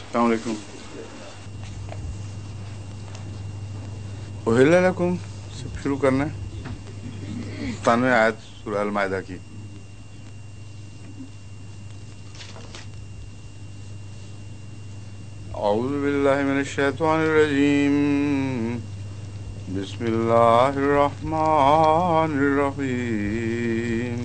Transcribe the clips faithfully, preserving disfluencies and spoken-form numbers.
السلام علیکم. احل لکم سے شروع کرنا ہے ستانوے آیت سورہ المائدہ کی. اعوذ باللہ من الشیطان الرجیم. بسم اللہ الرحمن الرحیم.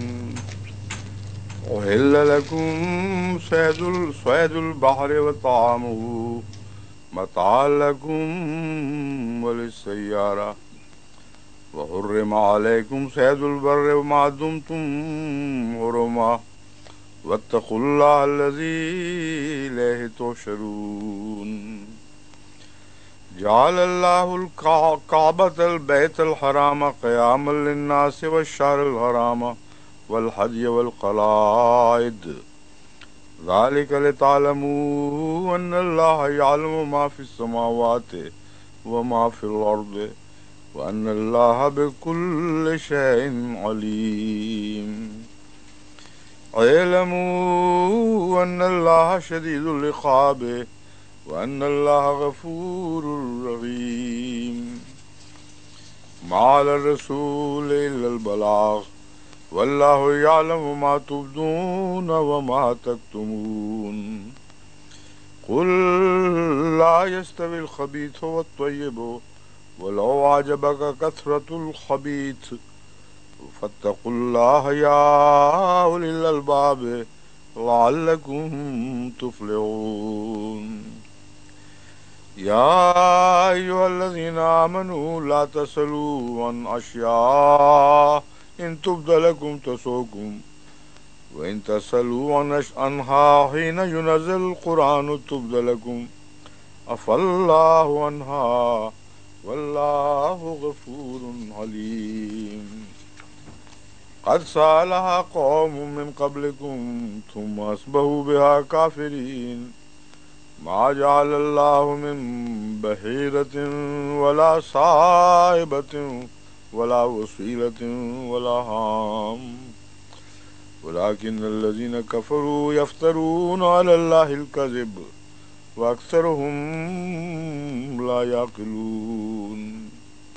احل لکم صید صید البحر وطعامہ متاعا لکم وللسیارہ وحرم علیکم صید البر وما دمتم حرما واتقوا اللہ الذی الیہ تحشرون. جعل اللہ الکعبۃ البیت الحرام قیاما للناس والشہر الحرام والحدی والقلائد ذلک لتعلموا ان اللہ یعلم ما فی السماوات وما فی الارض وان اللہ بکل شیء علیم. اعلموا ان اللہ شدید العقاب وان اللہ غفور رحیم. ما علی الرسول الا البلاغ واللہ یعلم ما تبدون وما تکتمون. قل لا يستوي الخبيث والطيب ولو أعجبك كثرة الخبيث فاتقوا الله يا أولي الألباب لعلكم تفلحون. يا أيها الذين آمنوا لا تسألوا عن أشياء إن تبد لكم تسؤكم وإن تسألوا عنها حين ينزل القرآن تبد لكم عفى الله عنها والله غفور حليم. قد سألها قوم من قبلكم ثم أصبحوا بها كافرين. ما جعل الله من بحيرة ولا صائبة ولا وصيلة ولا هام ولكن الذين كفروا يفترون على الله الكذب وأكثرهم لا يعقلون.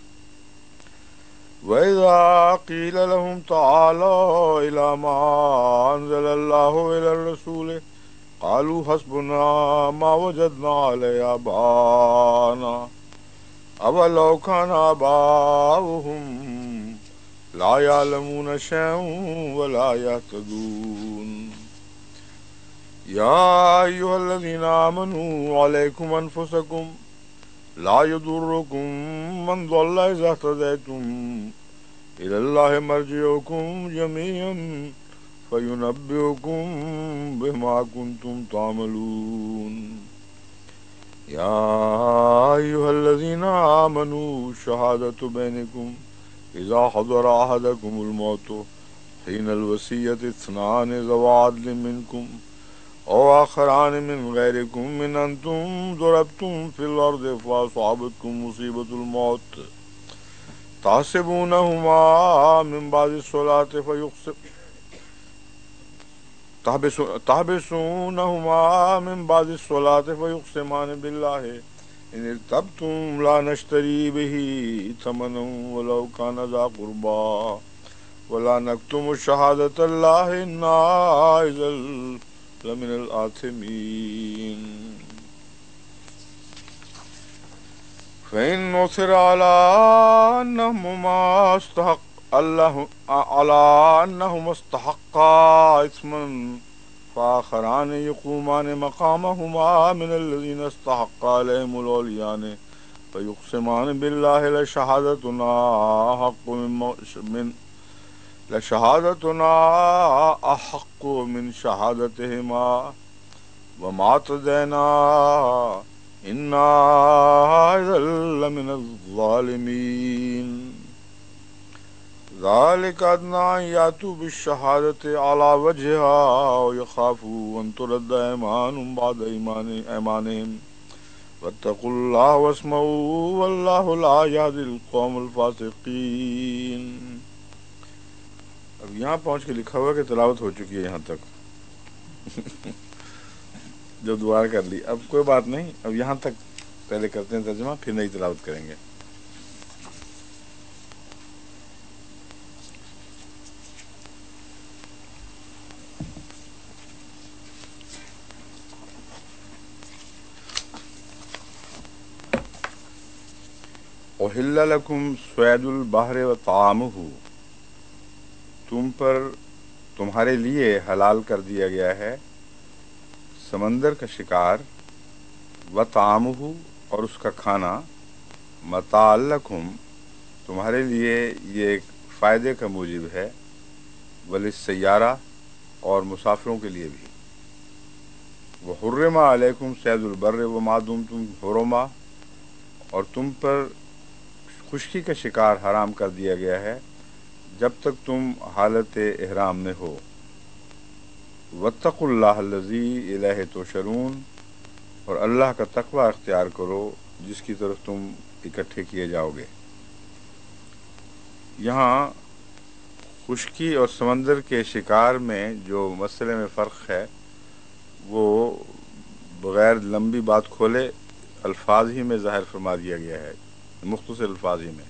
وإذا قيل لهم تعالوا إلى ما أنزل الله إلى الرسول قالوا حسبنا ما وجدنا عليه آباءنا أولو كان آباؤهم لا يعلمون شيئا ولا يهتدون. يا أيها الذين آمنوا عليكم أنفسكم لا يضركم من ضل إذا اهتديتم إلى الله مرجعكم جميعا فينبئكم بما كنتم تعملون. يا أيها الذين آمنوا شهادة بينكم إذا حضر أحدكم الموت حين الوصية اثنان ذوى عدل منكم أو آخران من غيركم من أنتم ضربتم في الأرض فأصابتكم مصيبة الموت تحسبونهما من بعد الصلاة فيقسم تحبسونهما من بعد الصلاة فيقسمان بالله إن ارتبتم لا نشتري به ثمنا ولو كان ذا قربى ولا نكتم شهادة الله إنا إذا لمن الآثمين. فإن نصر على أنهما استحق الله على أنهما استحقا إثما فآخران يقومان مقامهما من الذين استحق عليهم العليان فيقسمان بالله لشهادتنا حق من لشهادتنا أحق من شهادتهما وما اعتدينا إنا إذا لمن الظالمين. ذلك أدنى أن يأتوا بالشهادة على وجهها ويخافوا أن ترد أيمان بعد أيمانهم واتقوا الله واسمعوا والله لا يهدي القوم الفاسقين. اب یہاں پہنچ کے لکھا ہوا ہے کہ تلاوت ہو چکی ہے یہاں تک. جو دوبارہ کر لی. اب کوئی بات نہیں، اب یہاں تک پہلے کرتے ہیں ترجمہ، پھر نئی تلاوت کریں گے. احل لکم صید البحر وطعامہ، تم پر تمہارے لیے حلال کر دیا گیا ہے سمندر کا شکار، وطعامہ اور اس کا کھانا، متاع لکم تمہارے لیے یہ ایک فائدے کا موجب ہے، وللسیارہ اور مسافروں کے لیے بھی. وحرم علیکم صید البر وما دمتم حرما، اور تم پر خشکی کا شکار حرام کر دیا گیا ہے جب تک تم حالت احرام میں ہو. واتقوا اللہ الذی الیہ تحشرون، اور اللہ کا تقوی اختیار کرو جس کی طرف تم اکٹھے کیے جاؤ گے. یہاں خشکی اور سمندر کے شکار میں جو مسئلے میں فرق ہے وہ بغیر لمبی بات کھولے الفاظ ہی میں ظاہر فرما دیا گیا ہے، مختصر الفاظ ہی میں.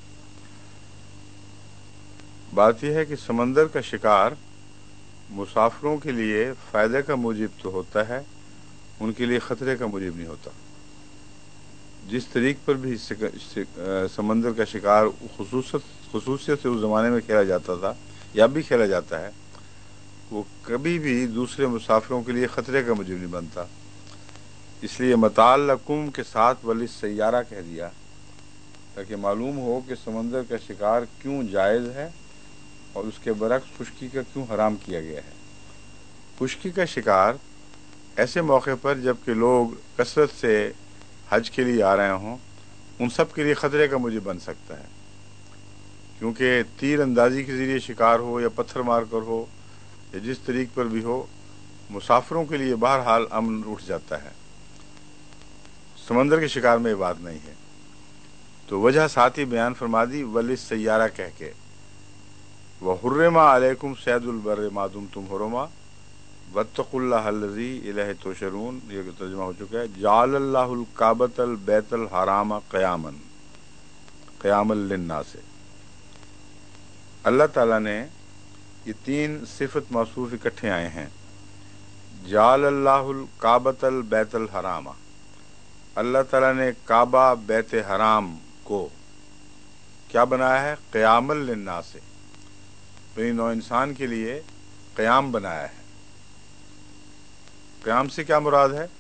بات یہ ہے کہ سمندر کا شکار مسافروں کے لیے فائدے کا موجب تو ہوتا ہے، ان کے لیے خطرے کا موجب نہیں ہوتا. جس طریق پر بھی سمندر کا شکار خصوصیت خصوصیت سے اس زمانے میں کھیلا جاتا تھا یا بھی کھیلا جاتا ہے، وہ کبھی بھی دوسرے مسافروں کے لیے خطرے کا موجب نہیں بنتا. اس لیے متاع لکم کے ساتھ وللسیارہ کہہ دیا تاکہ معلوم ہو کہ سمندر کا شکار کیوں جائز ہے اور اس کے برعکس خشکی کا کیوں حرام کیا گیا ہے. خشکی کا شکار ایسے موقع پر جب کہ لوگ کثرت سے حج کے لیے آ رہے ہوں، ان سب کے لیے خطرے کا موجب بن سکتا ہے، کیونکہ تیر اندازی کے ذریعے شکار ہو یا پتھر مار کر ہو یا جس طریق پر بھی ہو، مسافروں کے لیے بہرحال امن اٹھ جاتا ہے. سمندر کے شکار میں یہ بات نہیں ہے. تو وجہ ساتھ ہی بیان فرما دی وللسیارہ کہہ کے. وحرم علیکم صید البر ما دمتم حرما واتقوا اللہ الذی الیہ تحشرون، یہ ترجمہ ہو چکا ہے. جعل اللہ الکعبۃ البیت الحرام قیاما قیاما للناس، اللہ تعالیٰ نے یہ تین صفت موصوف اکٹھے آئے ہیں. جعل اللہ الکعبۃ البیت الحرام، اللہ تعالیٰ نے کعبہ بیت حرام کو کیا بنایا ہے؟ قیاما للناس، بنی نوع انسان کے لیے قیام بنایا ہے. قیام سے کیا مراد ہے؟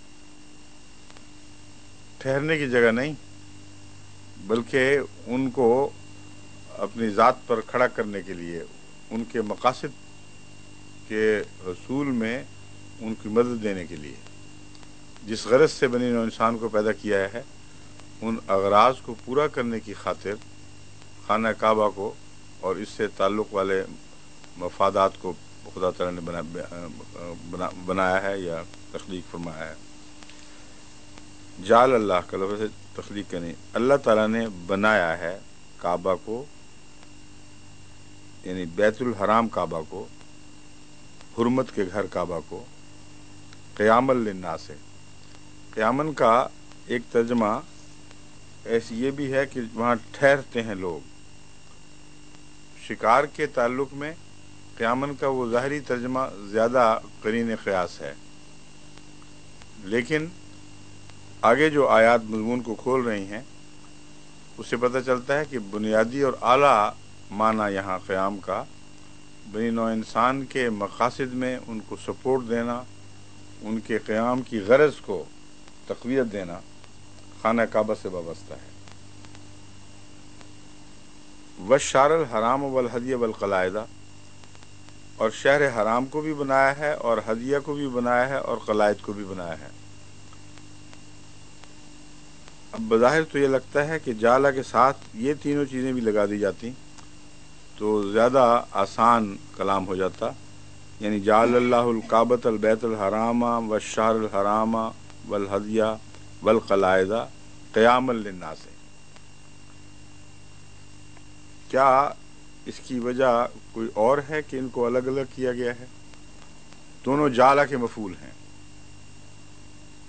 ٹھہرنے کی جگہ نہیں، بلکہ ان کو اپنی ذات پر کھڑا کرنے کے لیے، ان کے مقاصد کے حصول میں ان کی مدد دینے کے لیے. جس غرض سے بنی نوع انسان کو پیدا کیا ہے، ان اغراض کو پورا کرنے کی خاطر خانہ کعبہ کو اور اس سے تعلق والے مفادات کو خدا تعالیٰ نے بنا بنا بنایا ہے یا تخلیق فرمایا ہے. جعل اللہ کا لفظ تخلیق کا نہیں، اللہ تعالیٰ نے بنایا ہے کعبہ کو، یعنی بیت الحرام کعبہ کو، حرمت کے گھر کعبہ کو، قیاما للناس. قیامن کا ایک ترجمہ ایسی یہ بھی ہے کہ وہاں ٹھہرتے ہیں لوگ. شکار کے تعلق میں قیامن کا وہ ظاہری ترجمہ زیادہ قرین قیاس ہے، لیکن آگے جو آیات مضمون کو کھول رہی ہیں اس سے پتہ چلتا ہے کہ بنیادی اور اعلیٰ معنی یہاں قیام کا بنی نوع انسان کے مقاصد میں ان کو سپورٹ دینا، ان کے قیام کی غرض کو تقویت دینا خانہ کعبہ سے وابستہ ہے. والشہر الحرام والہدی والقلائد، اور شہر حرام کو بھی بنایا ہے اور ہدیہ کو بھی بنایا ہے اور قلائد کو بھی بنایا ہے. اب بظاہر تو یہ لگتا ہے کہ جعل کے ساتھ یہ تینوں چیزیں بھی لگا دی جاتی تو زیادہ آسان کلام ہو جاتا، یعنی جعل اللہ الکعبۃ البیت الحرام والشہر الحرام والہدی والقلائد قیاما للناس. کیا اس کی وجہ کوئی اور ہے کہ ان کو الگ الگ کیا گیا ہے؟ دونوں جعل کے مفعول ہیں.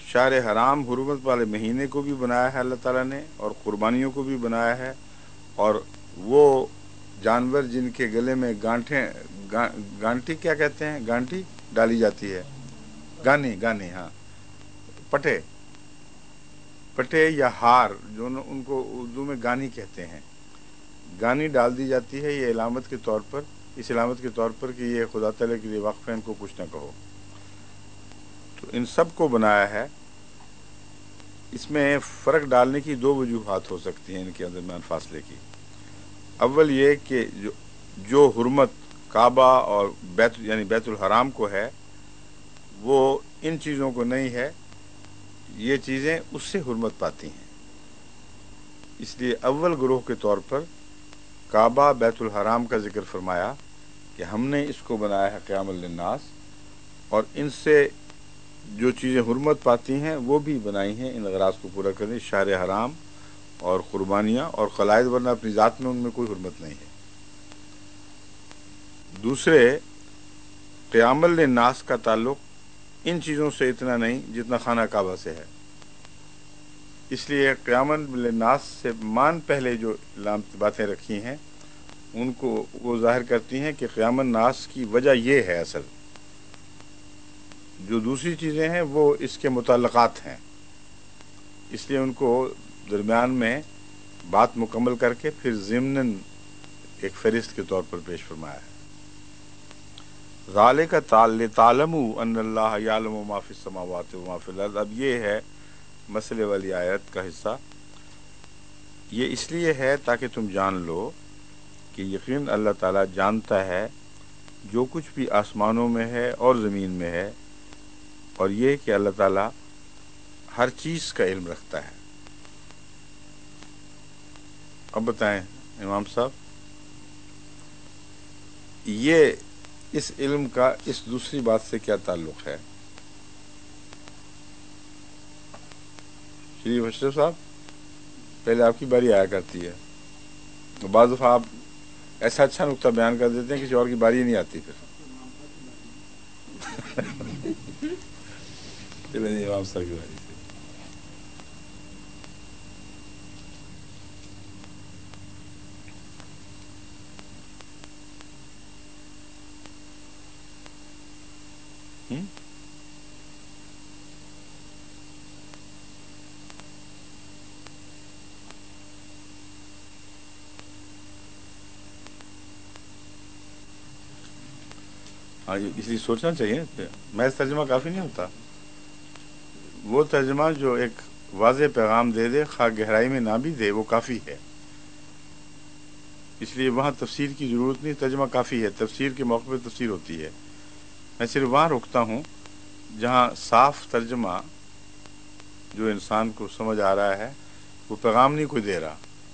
شہر حرام حرمت والے مہینے کو بھی بنایا ہے اللہ تعالیٰ نے، اور قربانیوں کو بھی بنایا ہے، اور وہ جانور جن کے گلے میں گانٹھیں گا, گانٹی کیا کہتے ہیں، گانٹی ڈالی جاتی ہے، گانی گانی ہاں پٹے پٹے یا ہار جو ان کو اردو میں گانی کہتے ہیں، گانی ڈال دی جاتی ہے، یہ علامت کے طور پر، اس علامت کے طور پر کہ یہ خدا تعالیٰ کے لیے وقف ہے، ان کو کچھ نہ کہو۔ تو ان سب کو بنایا ہے۔ اس میں فرق ڈالنے کی دو وجوہات ہو سکتی ہیں ان کے درمیان فاصلے کی۔ اول یہ کہ جو جو حرمت کعبہ اور بیت یعنی بیت الحرام کو ہے وہ ان چیزوں کو نہیں ہے، یہ چیزیں اس سے حرمت پاتی ہیں، اس لیے اول گروہ کے طور پر کعبہ بیت الحرام کا ذکر فرمایا کہ ہم نے اس کو بنایا ہے قیام للناس، اور ان سے جو چیزیں حرمت پاتی ہیں وہ بھی بنائی ہیں ان اغراض کو پورا کرنے، شہر حرام اور قربانیاں اور قلائد، ورنہ اپنی ذات میں ان میں کوئی حرمت نہیں ہے۔ دوسرے، قیام للناس کا تعلق ان چیزوں سے اتنا نہیں جتنا خانہ کعبہ سے ہے، اس لیے قیام للناس سے مان پہلے جو باتیں رکھی ہیں ان کو وہ ظاہر کرتی ہیں کہ قیام الناس کی وجہ یہ ہے، اصل جو دوسری چیزیں ہیں وہ اس کے متعلقات ہیں، اس لیے ان کو درمیان میں بات مکمل کر کے پھر ضمناً ایک فہرست کے طور پر پیش فرمایا ہے۔ ذالک لتعلموا ان اللہ یعلم ما فی السماوات و ما فی الارض، اب یہ ہے مسئلے والی آیت کا حصہ، یہ اس لیے ہے تاکہ تم جان لو کہ یقین اللہ تعالیٰ جانتا ہے جو کچھ بھی آسمانوں میں ہے اور زمین میں ہے، اور یہ کہ اللہ تعالیٰ ہر چیز کا علم رکھتا ہے۔ اب بتائیں امام صاحب، یہ اس علم کا اس دوسری بات سے کیا تعلق ہے؟ شریف اشرف صاحب، پہلے آپ کی باری آیا کرتی ہے، بعض دفعہ آپ ایسا اچھا نقطہ بیان کر دیتے ہیں کسی اور کی باری نہیں آتی پھر۔ چلیں امام صاحب کی باری سے۔ ہاں، اس لیے سوچنا چاہیے، محض ترجمہ کافی نہیں ہوتا، وہ ترجمہ جو ایک واضح پیغام دے دے، خواہ گہرائی میں نہ بھی دے، وہ کافی ہے، اس لیے وہاں تفسیر کی ضرورت نہیں، ترجمہ کافی ہے، تفسیر کے موقع پہ تفسیر ہوتی ہے۔ میں صرف وہاں رکتا ہوں جہاں صاف ترجمہ جو انسان کو سمجھ آ رہا ہے وہ پیغام نہیں کوئی دے رہا،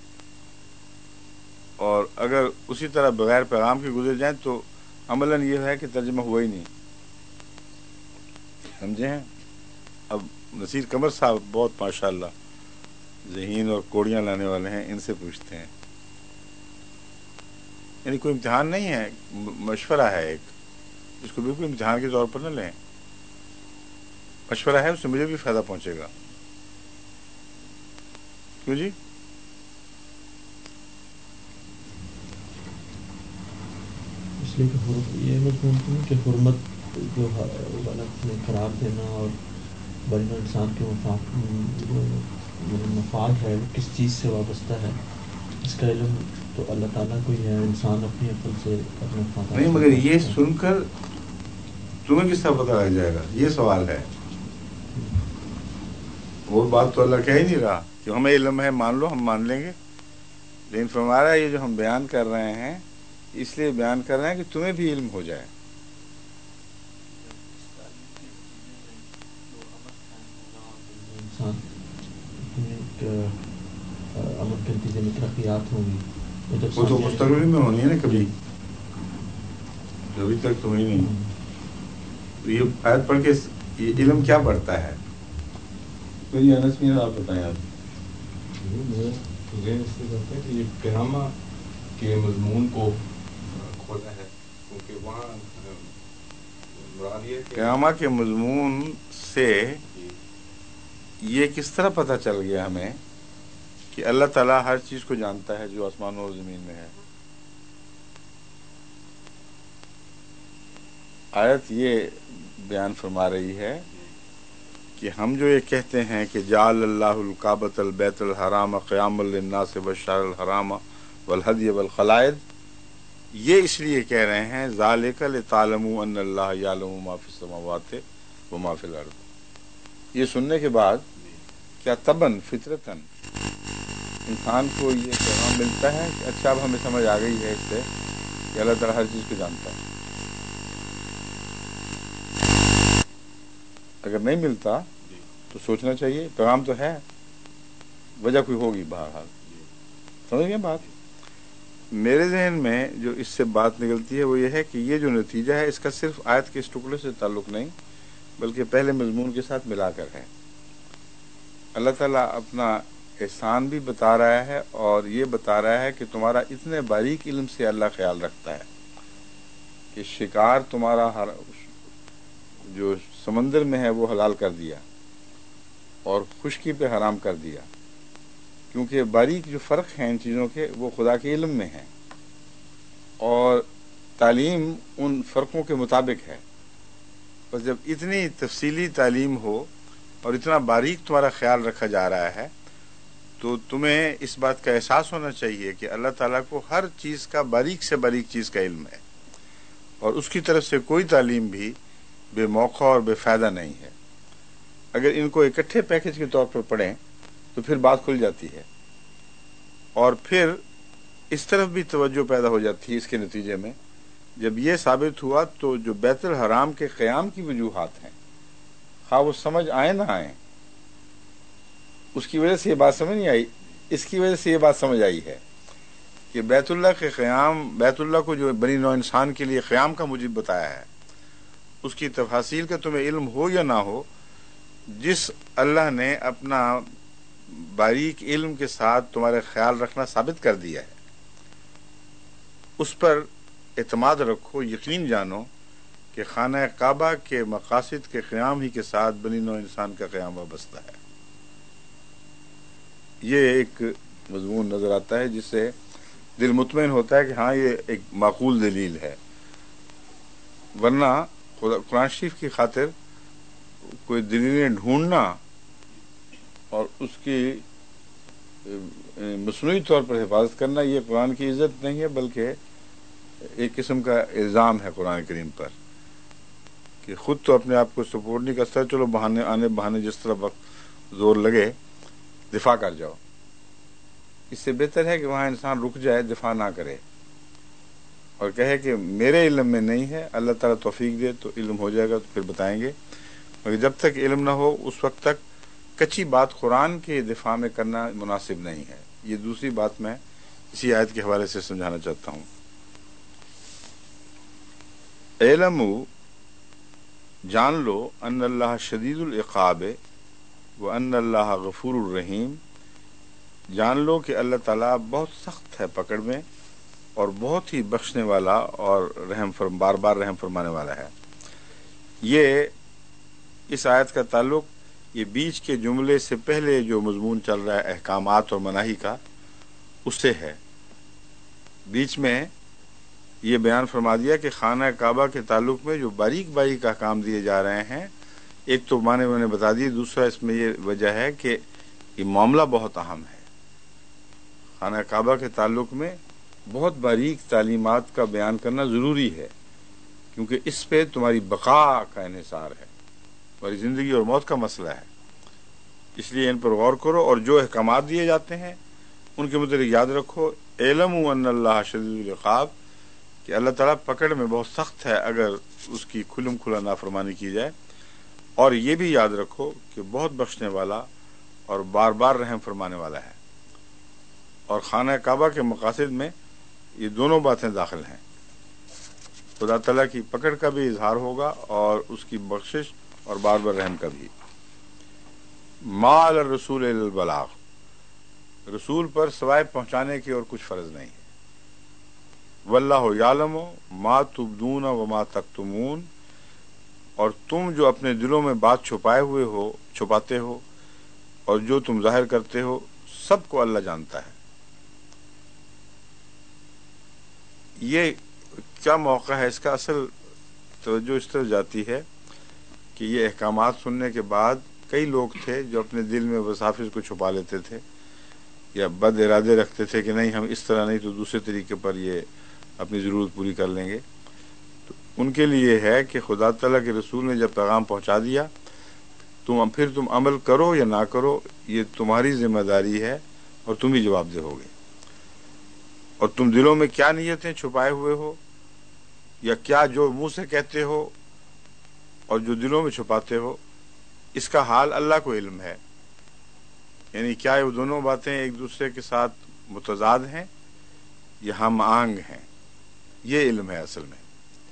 اور اگر اسی طرح بغیر پیغام کے گزر جائیں تو عملاً یہ ہے کہ ترجمہ ہوا ہی نہیں، سمجھے ہیں؟ اب نصیر قمر صاحب بہت ماشاءاللہ ذہین اور کوڑیاں لانے والے ہیں، ان سے پوچھتے ہیں، یعنی کوئی امتحان نہیں ہے، مشورہ ہے ایک، اس کو بالکل امتحان کے طور پر نہ لیں، مشورہ ہے، اس سے مجھے بھی فائدہ پہنچے گا، کیوں جی؟ اس لیے کہ یہ مفہوم کہ حرمت جو غلط میں قرار دینا اور بین انسان کے مفاد جو مفاد ہے وہ کس چیز سے وابستہ ہے، اس کا علم تو اللہ تعالیٰ کو ہی ہے، انسان اپنی عقل سے اپنے مفاد نہیں، مگر یہ سن کر تمہیں کس طرح پتہ لگ جائے گا، یہ سوال ہے، وہ بات تو اللہ کہہ ہی نہیں رہا کہ ہمیں علم ہے مان لو، ہم مان لیں گے، لیکن فرما رہا ہے یہ جو ہم بیان کر رہے ہیں اس لیے بیان کر رہے ہیں کہ تمہیں بھی علم ہو جائے۔ انسان عمل کے نتیجے میں ترقیات ہوں گی، وہ تو مستقبل میں ہونی ہے نا، کبھی ابھی تک تو ہوئی نہیں۔ تو یہ آیت پڑھ کے یہ علم کیا بڑھتا ہے؟ تو یہ انس میرا آپ بتائیں۔ آپ ذہن اس سے کرتا ہے کہ یہ قیامہ کے مضمون کو کھولا ہے، کیونکہ وہاں قیامہ کے مضمون سے یہ کس طرح پتہ چل گیا ہمیں کہ اللہ تعالیٰ ہر چیز کو جانتا ہے جو آسمانوں اور زمین میں ہے؟ آیت یہ بیان فرما رہی ہے کہ ہم جو یہ کہتے ہیں کہ جعل اللہ الکعبۃ البیت الحرام قیاما للناس والشہر الحرام والہدی والقلائد، یہ اس لیے کہہ رہے ہیں ذالک لتعلموا ان اللہ یعلم ما فی السماوات وما فی الارض۔ یہ سننے کے بعد کیا طبعاً فطرتاً انسان کو یہ پیغام ملتا ہے کہ اچھا اب ہمیں سمجھ آ گئی ہے اس سے کہ اللہ تعالیٰ ہر چیز کو جانتا ہے؟ اگر نہیں ملتا تو سوچنا چاہیے، پیغام تو ہے، وجہ کوئی ہوگی بہرحال۔ سمجھ گئے بات؟ میرے ذہن میں جو اس سے بات نکلتی ہے وہ یہ ہے کہ یہ جو نتیجہ ہے اس کا صرف آیت کے اس ٹکڑے سے تعلق نہیں بلکہ پہلے مضمون کے ساتھ ملا کر ہے۔ اللہ تعالیٰ اپنا احسان بھی بتا رہا ہے اور یہ بتا رہا ہے کہ تمہارا اتنے باریک علم سے اللہ خیال رکھتا ہے کہ شکار تمہارا ہر جو سمندر میں ہے وہ حلال کر دیا اور خشکی پہ حرام کر دیا، کیونکہ باریک جو فرق ہیں ان چیزوں کے وہ خدا کے علم میں ہیں اور تعلیم ان فرقوں کے مطابق ہے۔ بس جب اتنی تفصیلی تعلیم ہو اور اتنا باریک تمہارا خیال رکھا جا رہا ہے تو تمہیں اس بات کا احساس ہونا چاہیے کہ اللہ تعالیٰ کو ہر چیز کا باریک سے باریک چیز کا علم ہے اور اس کی طرف سے کوئی تعلیم بھی بے موقع اور بے فائدہ نہیں ہے۔ اگر ان کو اکٹھے پیکج کے طور پر پڑھیں تو پھر بات کھل جاتی ہے اور پھر اس طرف بھی توجہ پیدا ہو جاتی ہے۔ اس کے نتیجے میں جب یہ ثابت ہوا تو جو بیت الحرام کے قیام کی وجوہات ہیں خواہ وہ سمجھ آئے نہ آئیں، اس کی وجہ سے یہ بات سمجھ نہیں آئی، اس کی وجہ سے یہ بات سمجھ آئی ہے کہ بیت اللہ کے قیام، بیت اللہ کو جو بنی نوع انسان کے لیے قیام کا موجب بتایا ہے اس کی تفاصیل کا تمہیں علم ہو یا نہ ہو، جس اللہ نے اپنا باریک علم کے ساتھ تمہارے خیال رکھنا ثابت کر دیا ہے اس پر اعتماد رکھو، یقین جانو کہ خانہ کعبہ کے مقاصد کے قیام ہی کے ساتھ بنی نوع انسان کا قیام وابستہ ہے۔ یہ ایک مضمون نظر آتا ہے جس سے دل مطمئن ہوتا ہے کہ ہاں یہ ایک معقول دلیل ہے، ورنہ قرآن شریف کی خاطر کوئی دلیلیں ڈھونڈنا اور اس کی مصنوعی طور پر حفاظت کرنا یہ قرآن کی عزت نہیں ہے بلکہ ایک قسم کا الزام ہے قرآن کریم پر کہ خود تو اپنے آپ کو سپورٹ نہیں کرتا، چلو بہانے آنے بہانے جس طرح وقت زور لگے دفاع کر جاؤ۔ اس سے بہتر ہے کہ وہاں انسان رک جائے، دفاع نہ کرے اور کہے کہ میرے علم میں نہیں ہے، اللہ تعالیٰ توفیق دے تو علم ہو جائے گا تو پھر بتائیں گے، مگر جب تک علم نہ ہو اس وقت تک کچی بات قرآن کے دفاع میں کرنا مناسب نہیں ہے۔ یہ دوسری بات میں اسی آیت کے حوالے سے سمجھانا چاہتا ہوں۔ اعلموا، جان لو، ان اللہ شدید العقاب و ان اللہ غفور الرحیم، جان لو کہ اللہ تعالیٰ بہت سخت ہے پکڑ میں اور بہت ہی بخشنے والا اور رحم فرم بار بار رحم فرمانے والا ہے۔ یہ اس آیت کا تعلق یہ بیچ کے جملے سے پہلے جو مضمون چل رہا ہے احکامات اور مناہی کا اس سے ہے۔ بیچ میں یہ بیان فرما دیا کہ خانہ کعبہ کے تعلق میں جو باریک باریک احکام دیے جا رہے ہیں، ایک تو معنی میں نے بتا دی، دوسرا اس میں یہ وجہ ہے کہ یہ معاملہ بہت اہم ہے۔ خانہ کعبہ کے تعلق میں بہت باریک تعلیمات کا بیان کرنا ضروری ہے کیونکہ اس پہ تمہاری بقا کا انحصار ہے، تمہاری زندگی اور موت کا مسئلہ ہے، اس لیے ان پر غور کرو اور جو احکامات دیے جاتے ہیں ان کے متعلق یاد رکھو۔ اعلموا ان اللہ شدید العقاب، کہ اللہ تعالیٰ پکڑ میں بہت سخت ہے اگر اس کی کھلم کھلا نافرمانی کی جائے، اور یہ بھی یاد رکھو کہ بہت بخشنے والا اور بار بار رحم فرمانے والا ہے۔ اور خانہ کعبہ کے مقاصد میں یہ دونوں باتیں داخل ہیں، خدا تعالیٰ کی پکڑ کا بھی اظہار ہوگا اور اس کی بخشش اور بار بار رحم کا بھی۔ ما علی الرسول الا البلاغ، رسول پر سوائے پہنچانے کے اور کچھ فرض نہیں ہے۔ واللہ یعلم ما تبدون وما تکتمون، اور تم جو اپنے دلوں میں بات چھپائے ہوئے ہو چھپاتے ہو اور جو تم ظاہر کرتے ہو سب کو اللہ جانتا ہے۔ یہ کیا موقع ہے، اس کا اصل توجہ اس طرف جاتی ہے کہ یہ احکامات سننے کے بعد کئی لوگ تھے جو اپنے دل میں وسافر کو چھپا لیتے تھے یا بد ارادے رکھتے تھے کہ نہیں ہم اس طرح نہیں تو دوسرے طریقے پر یہ اپنی ضرورت پوری کر لیں گے۔ تو ان کے لیے ہے کہ خدا تعالیٰ کے رسول نے جب پیغام پہنچا دیا تم پھر تم عمل کرو یا نہ کرو، یہ تمہاری ذمہ داری ہے اور تم ہی جواب دہ ہوگے۔ اور تم دلوں میں کیا نیتیں چھپائے ہوئے ہو یا کیا جو منہ سے کہتے ہو اور جو دلوں میں چھپاتے ہو، اس کا حال اللہ کو علم ہے۔ یعنی کیا یہ دونوں باتیں ایک دوسرے کے ساتھ متضاد ہیں یا ہم آہنگ ہیں، یہ علم ہے اصل میں۔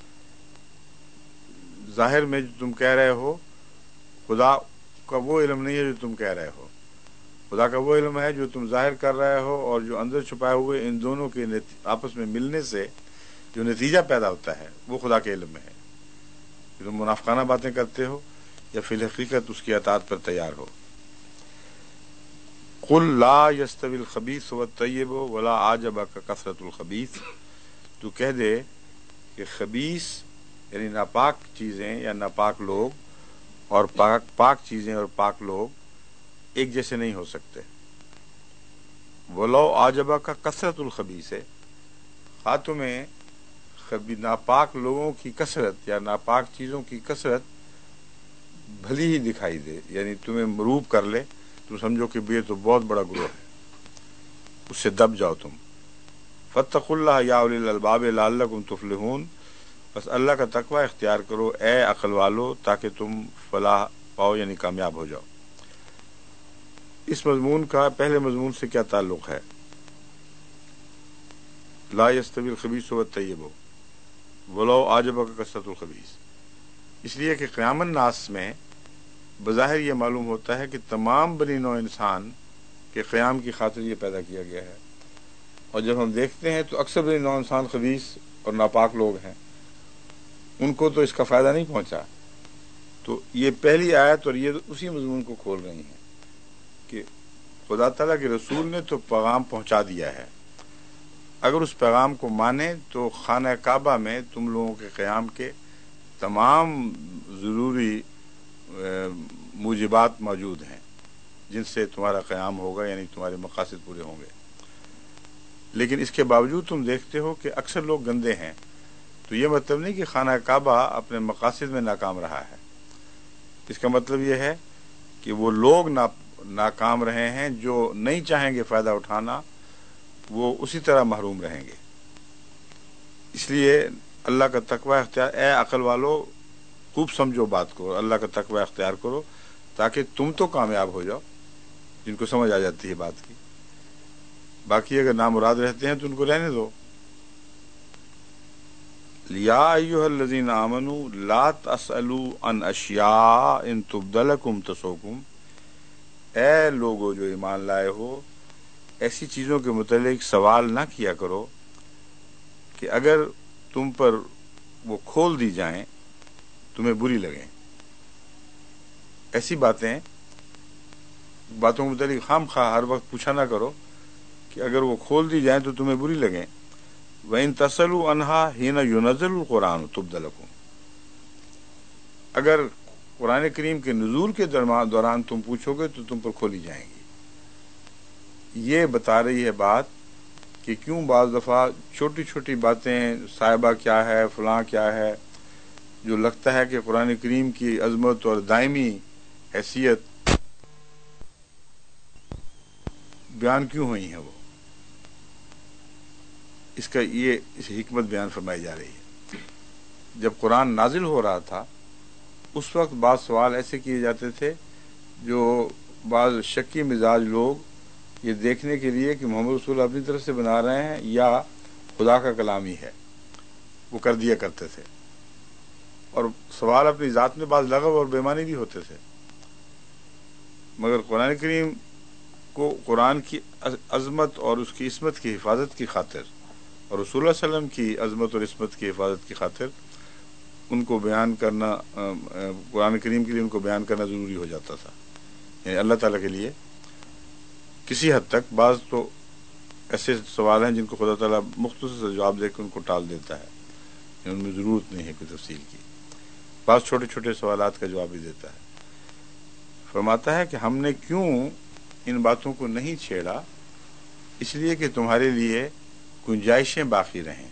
ظاہر میں جو تم کہہ رہے ہو خدا کا وہ علم نہیں ہے جو تم کہہ رہے ہو، خدا کا وہ علم ہے جو تم ظاہر کر رہے ہو اور جو اندر چھپائے ہوئے، ان دونوں کے آپس میں ملنے سے جو نتیجہ پیدا ہوتا ہے وہ خدا کے علم میں ہے۔ کہ تم منافقانہ باتیں کرتے ہو یا فی الحقیقت اس کی اطاعت پر تیار ہو۔ قل لا یستوی الخبیث والطیب ولا اعجبک کثرت الخبیث، تو کہہ دے کہ خبیث یعنی ناپاک چیزیں یا ناپاک لوگ اور پاک پاک چیزیں اور پاک لوگ ایک جیسے نہیں ہو سکتے۔ ولو اعجبک کثرت الخبیث ہے، خواہ تمہیں ناپاک لوگوں کی کثرت یا ناپاک چیزوں کی کثرت بھلی ہی دکھائی دے، یعنی تمہیں مروب کر لے، تم سمجھو کہ یہ تو بہت بڑا گروہ ہے، اس سے دب جاؤ تم۔ فاتقوا اللہ یا اولی الالباب لعلکم تفلحون، بس اللہ کا تقوی اختیار کرو اے عقل والو تاکہ تم فلاح پاؤ، یعنی کامیاب ہو جاؤ۔ اس مضمون کا پہلے مضمون سے کیا تعلق ہے؟ لا یستوی الخبیث والطیب ولو اعجبک کثرت الخبیث، اس لیے کہ قیام الناس میں بظاہر یہ معلوم ہوتا ہے کہ تمام بنی نوع انسان کے قیام کی خاطر یہ پیدا کیا گیا ہے، اور جب ہم دیکھتے ہیں تو اکثر بنی نوع انسان خبیث اور ناپاک لوگ ہیں، ان کو تو اس کا فائدہ نہیں پہنچا۔ تو یہ پہلی آیت اور یہ اسی مضمون کو کھول رہی ہیں کہ خدا تعالیٰ کے رسول نے تو پیغام پہنچا دیا ہے، اگر اس پیغام کو مانے تو خانہ کعبہ میں تم لوگوں کے قیام کے تمام ضروری موجبات موجود ہیں جن سے تمہارا قیام ہوگا، یعنی تمہارے مقاصد پورے ہوں گے۔ لیکن اس کے باوجود تم دیکھتے ہو کہ اکثر لوگ گندے ہیں، تو یہ مطلب نہیں کہ خانہ کعبہ اپنے مقاصد میں ناکام رہا ہے، اس کا مطلب یہ ہے کہ وہ لوگ ناکام رہے ہیں جو نہیں چاہیں گے فائدہ اٹھانا، وہ اسی طرح محروم رہیں گے۔ اس لیے اللہ کا تقوی اختیار، اے عقل والو خوب سمجھو بات کو، اللہ کا تقوی اختیار کرو تاکہ تم تو کامیاب ہو جاؤ، جن کو سمجھ آ جاتی ہے بات کی۔ باقی اگر نامراد رہتے ہیں تو ان کو رہنے دو۔ یا ایھا الذین آمنوا لا تسألوا عن اشیاء ان تبد لکم تسؤکم، اے لوگو جو ایمان لائے ہو ایسی چیزوں کے متعلق سوال نہ کیا کرو کہ اگر تم پر وہ کھول دی جائیں تمہیں بری لگیں۔ ایسی باتیں باتوں کے متعلق خام خواہ ہر وقت پوچھا نہ کرو کہ اگر وہ کھول دی جائیں تو تمہیں بری لگیں۔ وَإِن تَسْأَلُوا عَنْهَا حِينَ يُنَزَّلُ الْقُرْآنُ تُبْدَ لَكُمْ، اگر قرآن کریم کے نزول کے دوران تم پوچھو گے تو تم پر کھولی جائیں گی۔ یہ بتا رہی ہے بات کہ کیوں بعض دفعہ چھوٹی چھوٹی باتیں، صاحبہ کیا ہے، فلاں کیا ہے، جو لگتا ہے کہ قرآن کریم کی عظمت اور دائمی حیثیت بیان کیوں ہوئی ہیں، وہ اس کا یہ اس حکمت بیان فرمائی جا رہی ہے۔ جب قرآن نازل ہو رہا تھا اس وقت بعض سوال ایسے کیے جاتے تھے جو بعض شکی مزاج لوگ یہ دیکھنے کے لیے کہ محمد رسول اپنی طرف سے بنا رہے ہیں یا خدا کا کلام ہی ہے، وہ کر دیا کرتے تھے، اور سوال اپنی ذات میں بعض لغو اور بےمعنی بھی ہوتے تھے۔ مگر قرآن کریم کو قرآن کی عظمت اور اس کی عصمت کی حفاظت کی خاطر اور رسول اللہ صلی اللہ علیہ وسلم کی عظمت اور عصمت کی حفاظت کی خاطر ان کو بیان کرنا، قرآن کریم کے لیے ان کو بیان کرنا ضروری ہو جاتا تھا۔ یعنی اللہ تعالیٰ کے لیے کسی حد تک بعض تو ایسے سوال ہیں جن کو خدا تعالیٰ مختصر سے جواب دے کے ان کو ٹال دیتا ہے، یعنی ان میں ضرورت نہیں ہے کوئی تفصیل کی، بعض چھوٹے چھوٹے سوالات کا جواب بھی دیتا ہے۔ فرماتا ہے کہ ہم نے کیوں ان باتوں کو نہیں چھیڑا، اس لیے کہ تمہارے لیے گنجائشیں باقی رہیں۔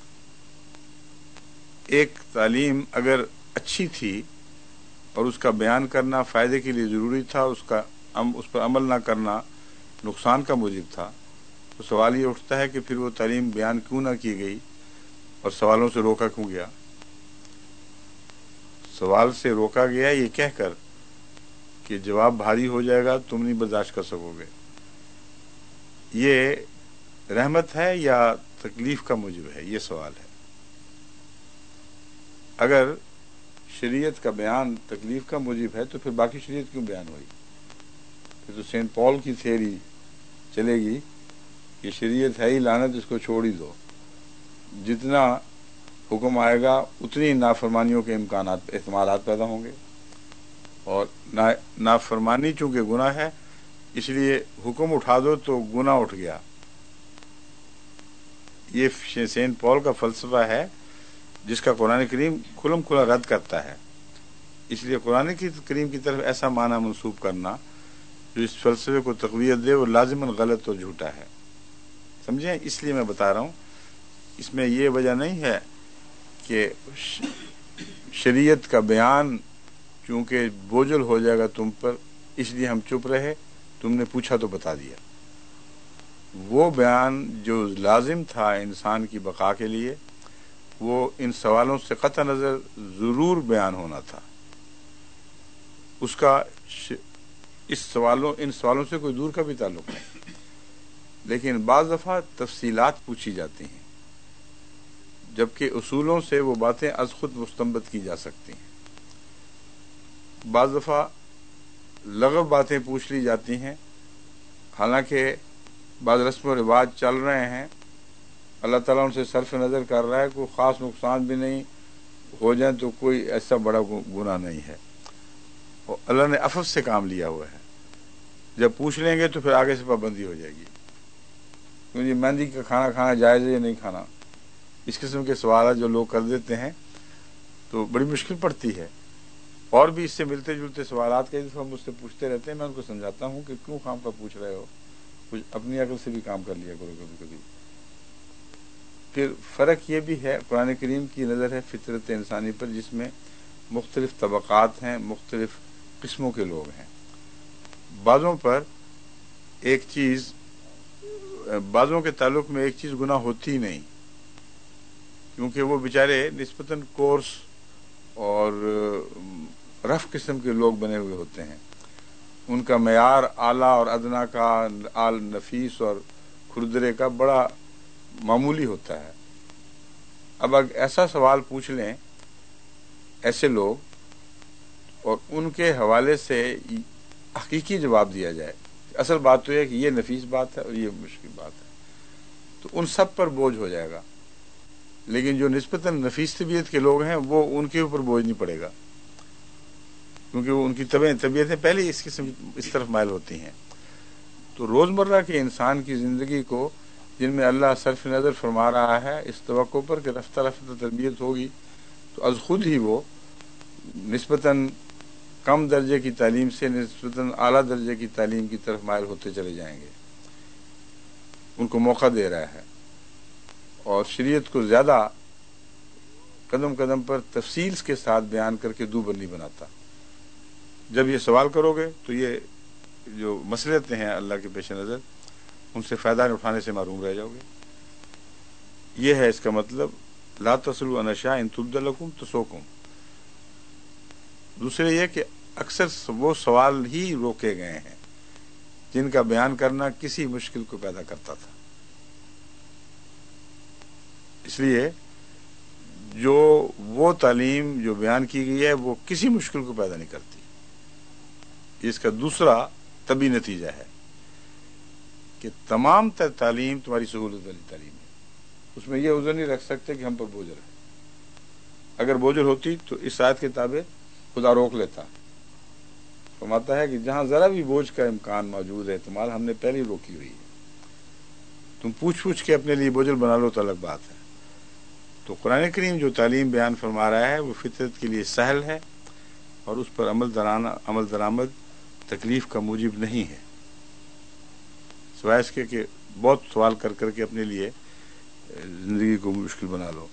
ایک تعلیم اگر اچھی تھی اور اس کا بیان کرنا فائدے کے لیے ضروری تھا، اس کا اس پر عمل نہ کرنا نقصان کا موجب تھا، تو سوال یہ اٹھتا ہے کہ پھر وہ تعلیم بیان کیوں نہ کی گئی اور سوالوں سے روکا کیوں گیا؟ سوال سے روکا گیا یہ کہہ کر کہ جواب بھاری ہو جائے گا، تم نہیں برداشت کر سکو گے۔ یہ رحمت ہے یا تکلیف کا موجب ہے؟ یہ سوال ہے۔ اگر شریعت کا بیان تکلیف کا موجب ہے تو پھر باقی شریعت کیوں بیان ہوئی؟ پھر تو سینٹ پال کی تھیوری چلے گی کہ شریعت ہے ہی لعنت، اس کو چھوڑ ہی دو، جتنا حکم آئے گا اتنی نافرمانیوں کے امکانات احتمالات پیدا ہوں گے، اور نافرمانی چونکہ گناہ ہے اس لیے حکم اٹھا دو تو گناہ اٹھ گیا۔ یہ سینٹ پال کا فلسفہ ہے جس کا قرآن کریم کھلم کھلا رد کرتا ہے، اس لیے قرآن کریم کی طرف ایسا معنی منسوب کرنا جو اس فلسفے کو تقویت دے وہ لازماً غلط اور جھوٹا ہے، سمجھیں؟ اس لیے میں بتا رہا ہوں، اس میں یہ وجہ نہیں ہے کہ شریعت کا بیان چونکہ بوجھل ہو جائے گا تم پر اس لیے ہم چپ رہے، تم نے پوچھا تو بتا دیا۔ وہ بیان جو لازم تھا انسان کی بقا کے لیے وہ ان سوالوں سے قطع نظر ضرور بیان ہونا تھا، اس کا اس سوالوں ان سوالوں سے کوئی دور کا بھی تعلق نہیں، لیکن بعض دفعہ تفصیلات پوچھی جاتی ہیں جبکہ اصولوں سے وہ باتیں از خود مستنبط کی جا سکتی ہیں۔ بعض دفعہ لغو باتیں پوچھ لی جاتی ہیں، حالانکہ بعض رسم و رواج چل رہے ہیں، اللہ تعالیٰ ان سے صرف نظر کر رہا ہے، کوئی خاص نقصان بھی نہیں ہو جائے تو کوئی ایسا بڑا گناہ نہیں ہے، اور اللہ نے عفو سے کام لیا ہوا ہے۔ جب پوچھ لیں گے تو پھر آگے سے پابندی ہو جائے گی، کیونکہ مہندی کا کھانا کھانا جائز ہے یا نہیں کھانا، اس قسم کے سوالات جو لوگ کر دیتے ہیں تو بڑی مشکل پڑتی ہے۔ اور بھی اس سے ملتے جلتے سوالات کئی دفعہ مجھ سے پوچھتے رہتے ہیں، میں ان کو سمجھاتا ہوں کہ کیوں خام کا پوچھ رہے ہو، کچھ اپنی عقل سے بھی کام کر لیا کرو کبھی کبھی۔ پھر فرق یہ بھی ہے، قرآن کریم کی نظر ہے فطرت انسانی پر جس میں مختلف طبقات ہیں، مختلف قسموں کے لوگ ہیں۔ بعضوں پر ایک چیز بعضوں کے تعلق میں ایک چیز گناہ ہوتی ہی نہیں، کیونکہ وہ بیچارے نسبتاً کورس اور رف قسم کے لوگ بنے ہوئے ہوتے ہیں، ان کا معیار اعلیٰ اور ادنا کا، آل نفیس اور کھردرے کا بڑا معمولی ہوتا ہے۔ اب اگر ایسا سوال پوچھ لیں ایسے لوگ اور ان کے حوالے سے حقیقی جواب دیا جائے، اصل بات تو یہ ہے کہ یہ نفیس بات ہے اور یہ مشکل بات ہے، تو ان سب پر بوجھ ہو جائے گا، لیکن جو نسبتاً نفیس طبیعت کے لوگ ہیں وہ ان کے اوپر بوجھ نہیں پڑے گا، کیونکہ وہ ان کی طبیعتیں پہلے اس قسم اس طرف مائل ہوتی ہیں۔ تو روزمرہ کے انسان کی زندگی کو جن میں اللہ صرف نظر فرما رہا ہے اس توقع پر کہ رفتہ رفتہ تربیت ہوگی، تو از خود ہی وہ نسبتاً کم درجے کی تعلیم سے نسبتاً اعلیٰ درجے کی تعلیم کی طرف مائل ہوتے چلے جائیں گے، ان کو موقع دے رہا ہے، اور شریعت کو زیادہ قدم قدم پر تفصیل کے ساتھ بیان کر کے دو بندی بناتا۔ جب یہ سوال کرو گے تو یہ جو مسئلے ہیں اللہ کے پیش نظر ان سے فائدہ اٹھانے سے محروم رہ جاؤ گے۔ یہ ہے اس کا مطلب، لا تسلوا عن اشیاء ان تبد لکم تسؤکم۔ دوسرے یہ کہ اکثر وہ سوال ہی روکے گئے ہیں جن کا بیان کرنا کسی مشکل کو پیدا کرتا تھا، اس لیے جو وہ تعلیم جو بیان کی گئی ہے وہ کسی مشکل کو پیدا نہیں کرتی۔ اس کا دوسرا طبی نتیجہ ہے کہ تمام تر تعلیم تمہاری سہولت والی تعلیم ہے، اس میں یہ عذر نہیں رکھ سکتے کہ ہم پر بوجھل ہے۔ اگر بوجھل ہوتی تو اس آیت کے تابع خدا روک لیتا فرماتا ہے کہ جہاں ذرا بھی بوجھ کا امکان موجود ہے احتمال ہم نے پہلے ہی روکی ہوئی ہے. تم پوچھ پوچھ کے اپنے لیے بوجھل بنا لو تو الگ بات ہے. تو قرآن کریم جو تعلیم بیان فرما رہا ہے وہ فطرت کے لیے سہل ہے اور اس پر عمل درانا عمل درآمد تکلیف کا موجب نہیں ہے، سوائے اس کے کہ بہت سوال کر کر کے اپنے لیے زندگی کو مشکل بنا لو.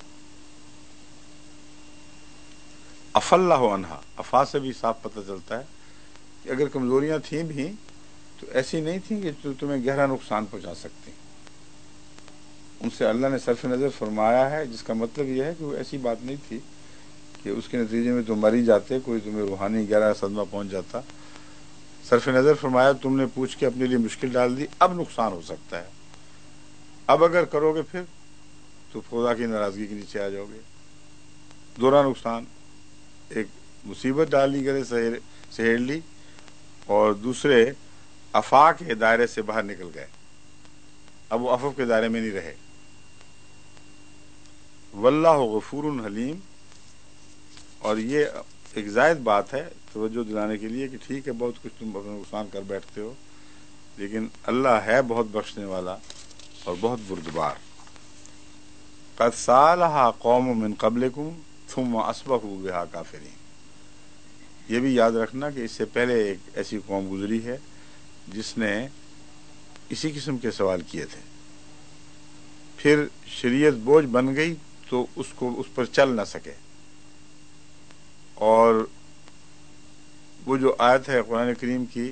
اف اللہ عنہا، افا سے بھی صاف پتہ چلتا ہے کہ اگر کمزوریاں تھیں بھی تو ایسی نہیں تھیں کہ جو تمہیں گہرا نقصان پہنچا سکتی. ان سے اللہ نے صرف نظر فرمایا ہے، جس کا مطلب یہ ہے کہ وہ ایسی بات نہیں تھی کہ اس کے نتیجے میں تم مر ہی جاتے، کوئی تمہیں روحانی گہرا صدمہ پہنچ جاتا. صرف نظر فرمایا تم نے پوچھ کے اپنے لیے مشکل ڈال دی، اب نقصان ہو سکتا ہے، اب اگر کرو گے پھر تو خدا کی ناراضگی کے نیچے آ جاؤ گے. دوہرا نقصان، ایک مصیبت ڈالی گئے سہیڑ لی اور دوسرے افا کے دائرے سے باہر نکل گئے، اب وہ عفو کے دائرے میں نہیں رہے. واللہ غفور حلیم، اور یہ ایک زائد بات ہے توجہ دلانے کے لیے کہ ٹھیک ہے بہت کچھ تم اپنا نقصان کر بیٹھتے ہو، لیکن اللہ ہے بہت بخشنے والا اور بہت بردبار. قد سالھا قوم من قبلکم ثم اصبحوا بها کافرین. یہ بھی یاد رکھنا کہ اس سے پہلے ایک ایسی قوم گزری ہے جس نے اسی قسم کے سوال کیے تھے، پھر شریعت بوجھ بن گئی تو اس کو اس پر چل نہ سکے. اور وہ جو آیت ہے قرآن کریم کی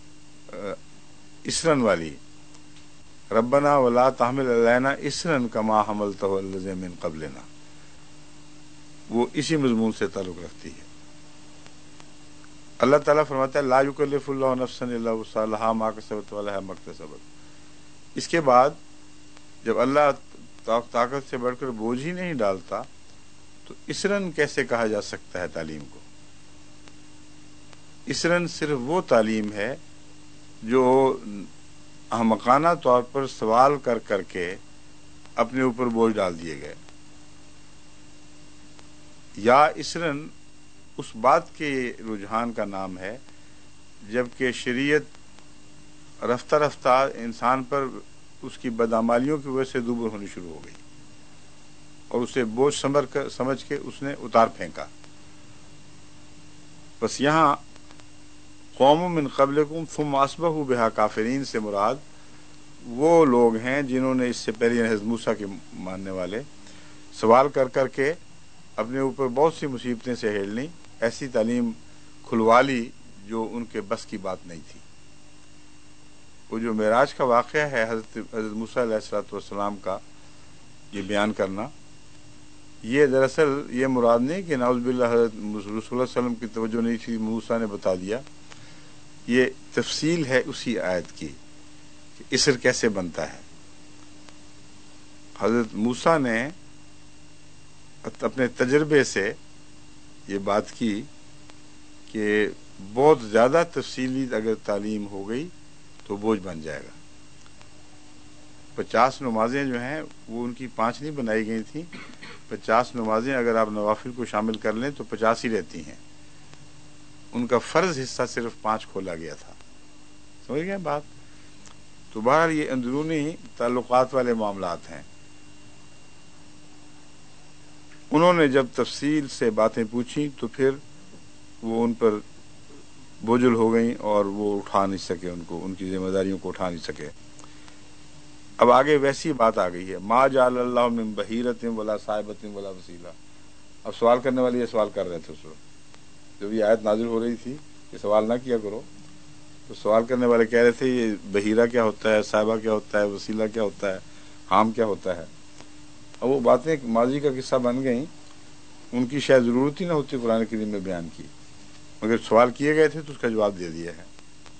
اسرن والی، ربنا ولا تحمل علینا اسرن کما حملتہ علی الذین من قبلنا، وہ اسی مضمون سے تعلق رکھتی ہے. اللہ تعالیٰ فرماتا ہے لا یکلف اللہ نفسا الا وسعها ما کسبت ولها ما اکتسبت. اس کے بعد جب اللہ طاقت سے بڑھ کر بوجھ ہی نہیں ڈالتا تو اسرن کیسے کہا جا سکتا ہے تعلیم کو؟ اسرن صرف وہ تعلیم ہے جو احمقانہ طور پر سوال کر کر کے اپنے اوپر بوجھ ڈال دیے گئے، یا اسرن اس بات کے رجحان کا نام ہے جبکہ شریعت رفتہ رفتہ انسان پر اس کی بدعمالیوں کی وجہ سے دوبر ہونی شروع ہو گئی اور اسے بوجھ سمجھ کر سمجھ کے اس نے اتار پھینکا. بس یہاں قوم من قبلکم ثم اصبحوا بها کافرین سے مراد وہ لوگ ہیں جنہوں نے اس سے پہلے حضرت موسیٰ کے ماننے والے سوال کر کر کے اپنے اوپر بہت سی مصیبتیں سہیڑ لیں، ایسی تعلیم کھلوا لی جو ان کے بس کی بات نہیں تھی. وہ جو معراج کا واقعہ ہے حضرت حضرت موسیٰ علیہ الصلوۃ والسلام کا یہ بیان کرنا، یہ دراصل یہ مراد نہیں کہ نعوذ باللہ حضرت رسول اللہ صلی اللہ علیہ وسلم کی توجہ نہیں تھی موسیٰ نے بتا دیا، یہ تفصیل ہے اسی آیت کی کہ اسر کیسے بنتا ہے. حضرت موسیٰ نے اپنے تجربے سے یہ بات کی کہ بہت زیادہ تفصیلی اگر تعلیم ہو گئی تو بوجھ بن جائے گا. پچاس نمازیں جو ہیں وہ ان کی پانچ نہیں بنائی گئی تھیں، پچاس نمازیں اگر آپ نوافل کو شامل کر لیں تو پچاس ہی رہتی ہیں، ان کا فرض حصہ صرف پانچ کھولا گیا تھا. سمجھ گئے بات؟ تو بہرحال یہ اندرونی تعلقات والے معاملات ہیں. انہوں نے جب تفصیل سے باتیں پوچھی تو پھر وہ ان پر بوجھل ہو گئیں اور وہ اٹھا نہیں سکے، ان کو ان کی ذمہ داریوں کو اٹھا نہیں سکے. اب آگے ویسی بات آ گئی ہے ما جعل اللہ من بحیرۃ ولا صاحبۃ ولا وسیلہ. اب سوال کرنے والے یہ سوال کر رہے تھے اس وقت جب یہ آیت نازل ہو رہی تھی کہ سوال نہ کیا کرو، تو سوال کرنے والے کہہ رہے تھے یہ بحیرہ کیا ہوتا ہے، صاحبہ کیا ہوتا ہے، وسیلہ کیا ہوتا ہے، حام کیا ہوتا ہے. اب وہ باتیں ماضی کا قصہ بن گئیں، ان کی شاید ضرورت ہی نہ ہوتی قرآن کریم میں بیان کی، مگر سوال کیے گئے تھے تو اس کا جواب دے دیا ہے.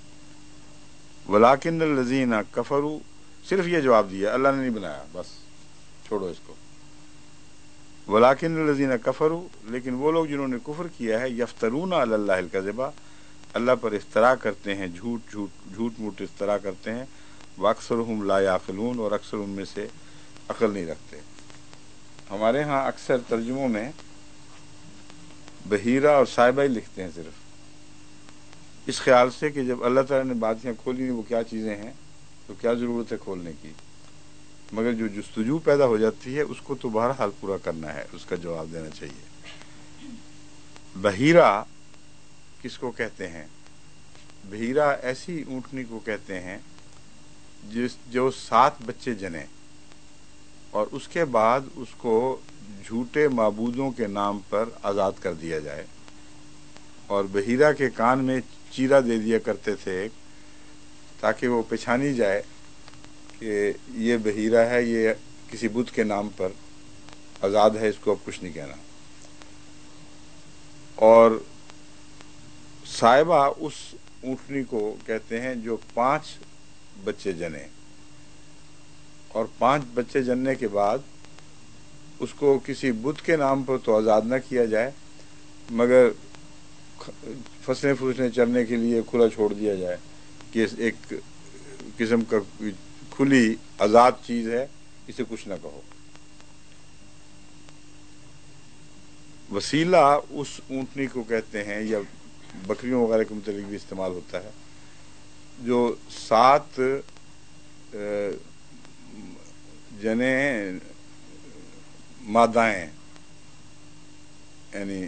ولاکن الذین کفروا، صرف یہ جواب دیا، اللہ نے نہیں بنایا، بس چھوڑو اس کو. ولاکن الذین کفروا، لیکن وہ لوگ جنہوں نے کفر کیا ہے، یفترون علی اللہ الکذب، اللہ پر افترا کرتے ہیں، جھوٹ جھوٹ جھوٹ موٹ افترا کرتے ہیں. واکثرہم لا یعقلون، اور اکثر ان میں سے عقل نہیں رکھتے. ہمارے ہاں اکثر ترجموں میں بحیرہ اور صاحبہ ہی لکھتے ہیں صرف، اس خیال سے کہ جب اللہ تعالیٰ نے باتیں کھولی وہ کیا چیزیں ہیں تو کیا ضرورت ہے کھولنے کی، مگر جو جستجو پیدا ہو جاتی ہے اس کو تو بہرحال پورا کرنا ہے، اس کا جواب دینا چاہیے۔ بحیرہ کس کو کہتے ہیں؟ بحیرہ ایسی اونٹنی کو کہتے ہیں جس جو سات بچے جنے اور اس کے بعد اس کو جھوٹے معبودوں کے نام پر آزاد کر دیا جائے، اور بحیرہ کے کان میں چیرا دے دیا کرتے تھے تاکہ وہ پہچانی جائے کہ یہ بحیرہ ہے، یہ کسی بت کے نام پر آزاد ہے، اس کو اب کچھ نہیں کہنا۔ اور صاحبہ اس اونٹنی کو کہتے ہیں جو پانچ بچے جنے، اور پانچ بچے جننے کے بعد اس کو کسی بت کے نام پر تو آزاد نہ کیا جائے مگر فصلیں پھوسلیں چرنے کے لیے کھلا چھوڑ دیا جائے کہ ایک قسم کا کھلی آزاد چیز ہے، اسے کچھ نہ کہو۔ وسیلہ اس اونٹنی کو کہتے ہیں، یا بکریوں وغیرہ کے متعلق بھی استعمال ہوتا ہے، جو سات جنے مادائیں، یعنی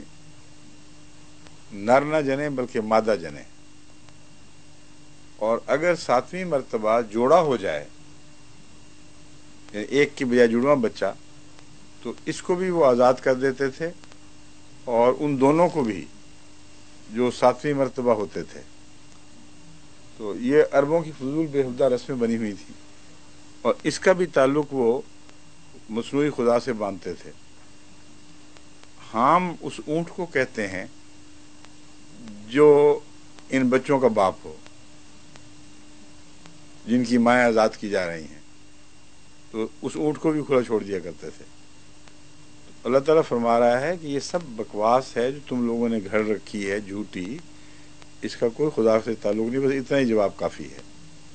نر نہ جنے بلکہ مادہ جنے، اور اگر ساتویں مرتبہ جوڑا ہو جائے یعنی ایک کی بجائے جڑواں بچہ تو اس کو بھی وہ آزاد کر دیتے تھے، اور ان دونوں کو بھی جو ساتویں مرتبہ ہوتے تھے۔ تو یہ عربوں کی فضول بےہودہ رسمیں بنی ہوئی تھی، اور اس کا بھی تعلق وہ مصنوعی خدا سے باندھتے تھے۔ ہم اس اونٹ کو کہتے ہیں جو ان بچوں کا باپ ہو، جن کی مائیں آزاد کی جا رہی ہیں، تو اس اونٹ کو بھی کھلا چھوڑ دیا کرتے تھے۔ اللہ تعالیٰ فرما رہا ہے کہ یہ سب بکواس ہے جو تم لوگوں نے گھڑ رکھی ہے جھوٹی، اس کا کوئی خدا سے تعلق نہیں، بس اتنا ہی جواب کافی ہے۔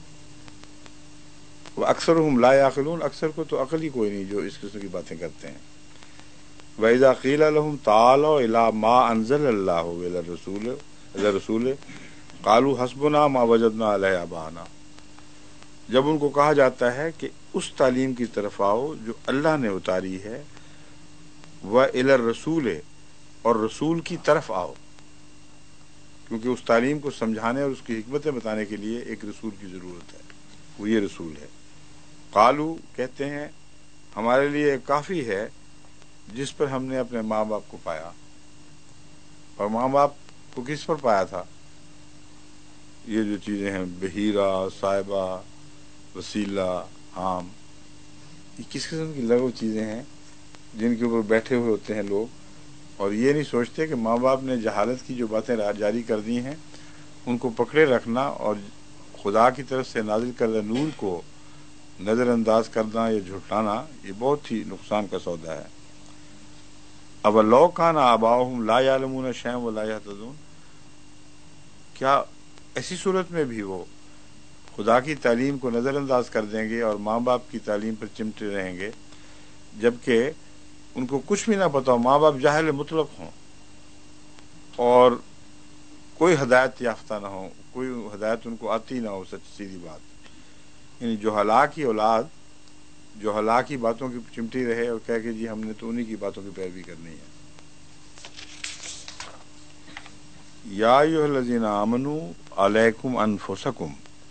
وہ اکثرهم لا یعقلون، اکثر کو تو عقل ہی کوئی نہیں جو اس قسم کی باتیں کرتے ہیں۔ وَإِذَا قِیلَ لَهُمْ تَعَالَوْا إِلَىٰ مَا أَنزَلَ اللَّهُ وَإِلَى الرَّسُولِ إِلَى الرَّسُولِ قَالُوا حَسْبُنَا مَا وَجَدْنَا عَلَيْهِ آبَاءَنَا، جب ان کو کہا جاتا ہے کہ اس تعلیم کی طرف آؤ جو اللہ نے اتاری ہے، وَإِلَى الرَّسُولِ، اور رسول کی طرف آؤ، کیونکہ اس تعلیم کو سمجھانے اور اس کی حکمتیں بتانے کے لیے ایک رسول کی ضرورت ہے، وہ یہ رسول ہے۔ قالو کہتے ہیں ہمارے لیے کافی ہے جس پر ہم نے اپنے ماں باپ کو پایا، اور ماں باپ کو کس پر پایا تھا؟ یہ جو چیزیں ہیں بحیرہ، صاحبہ، وسیلہ، حام، یہ کس قسم کی لغو چیزیں ہیں جن کے اوپر بیٹھے ہوئے ہوتے ہیں لوگ، اور یہ نہیں سوچتے کہ ماں باپ نے جہالت کی جو باتیں جاری کر دی ہیں ان کو پکڑے رکھنا اور خدا کی طرف سے نازل کردہ نور کو نظر انداز کرنا یا جھٹلانا یہ بہت ہی نقصان کا سودا ہے۔ اب لو کان آباؤہم لا یعلمون شیئا ولا یہتدون، کیا ایسی صورت میں بھی وہ خدا کی تعلیم کو نظر انداز کر دیں گے اور ماں باپ کی تعلیم پر چمٹے رہیں گے جبکہ ان کو کچھ بھی نہ پتا ہو، ماں باپ جاہل مطلق ہوں اور کوئی ہدایت یافتہ نہ ہو، کوئی ہدایت ان کو آتی نہ ہو، سچ سیدھی بات، یعنی جو ہلاکی اولاد جو ہلاکی باتوں کی چمٹی رہے اور کہہ کہ جی ہم نے تو انہی کی باتوں کی پیروی کرنی ہے۔ یا ایھا الذین آمنوا علیکم انفسکم،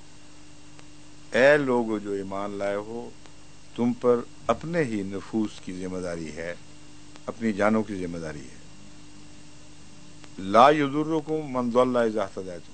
اے لوگو جو ایمان لائے ہو تم پر اپنے ہی نفوس کی ذمہ داری ہے، اپنی جانوں کی ذمہ داری ہے۔ لا یضرکم من ضل اذا اہتدیتم،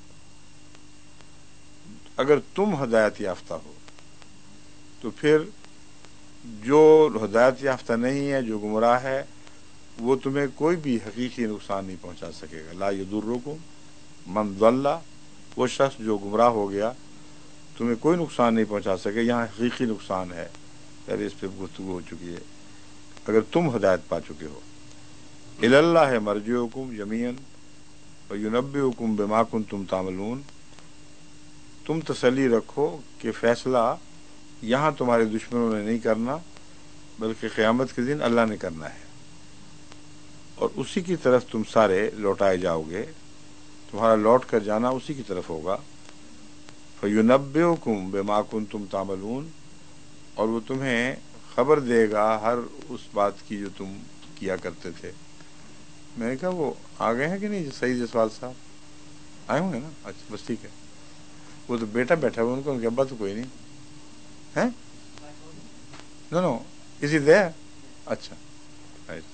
اگر تم ہدایت یافتہ ہو تو پھر جو ہدایت یافتہ نہیں ہے، جو گمراہ ہے، وہ تمہیں کوئی بھی حقیقی نقصان نہیں پہنچا سکے گا۔ لا یضرکم من ضل، وہ شخص جو گمراہ ہو گیا تمہیں کوئی نقصان نہیں پہنچا سکے، یہاں حقیقی نقصان ہے، پہلے اس پہ گفتگو ہو چکی ہے، اگر تم ہدایت پا چکے ہو۔ الی اللہ مرجعکم جمیعا وینبئکم بما کنتم تعملون، تم تسلی رکھو کہ فیصلہ یہاں تمہارے دشمنوں نے نہیں کرنا بلکہ قیامت کے دن اللہ نے کرنا ہے، اور اسی کی طرف تم سارے لوٹائے جاؤ گے، تمہارا لوٹ کر جانا اسی کی طرف ہوگا. فَيُنَبِّئُكُم بِمَا كُنتُمْ تَعْمَلُونَ، اور وہ تمہیں خبر دے گا ہر اس بات کی جو تم کیا کرتے تھے. میں نے کہا وہ آ گئے ہیں کہ نہیں سعید جسوال صاحب؟ آئے ہوں گے نا. اچھا بس ٹھیک ہے. وہ تو بیٹا بیٹھا ہوا ان کو، ان کے ابا تو کوئی نہیں ہے. No no is he there? اچھا right.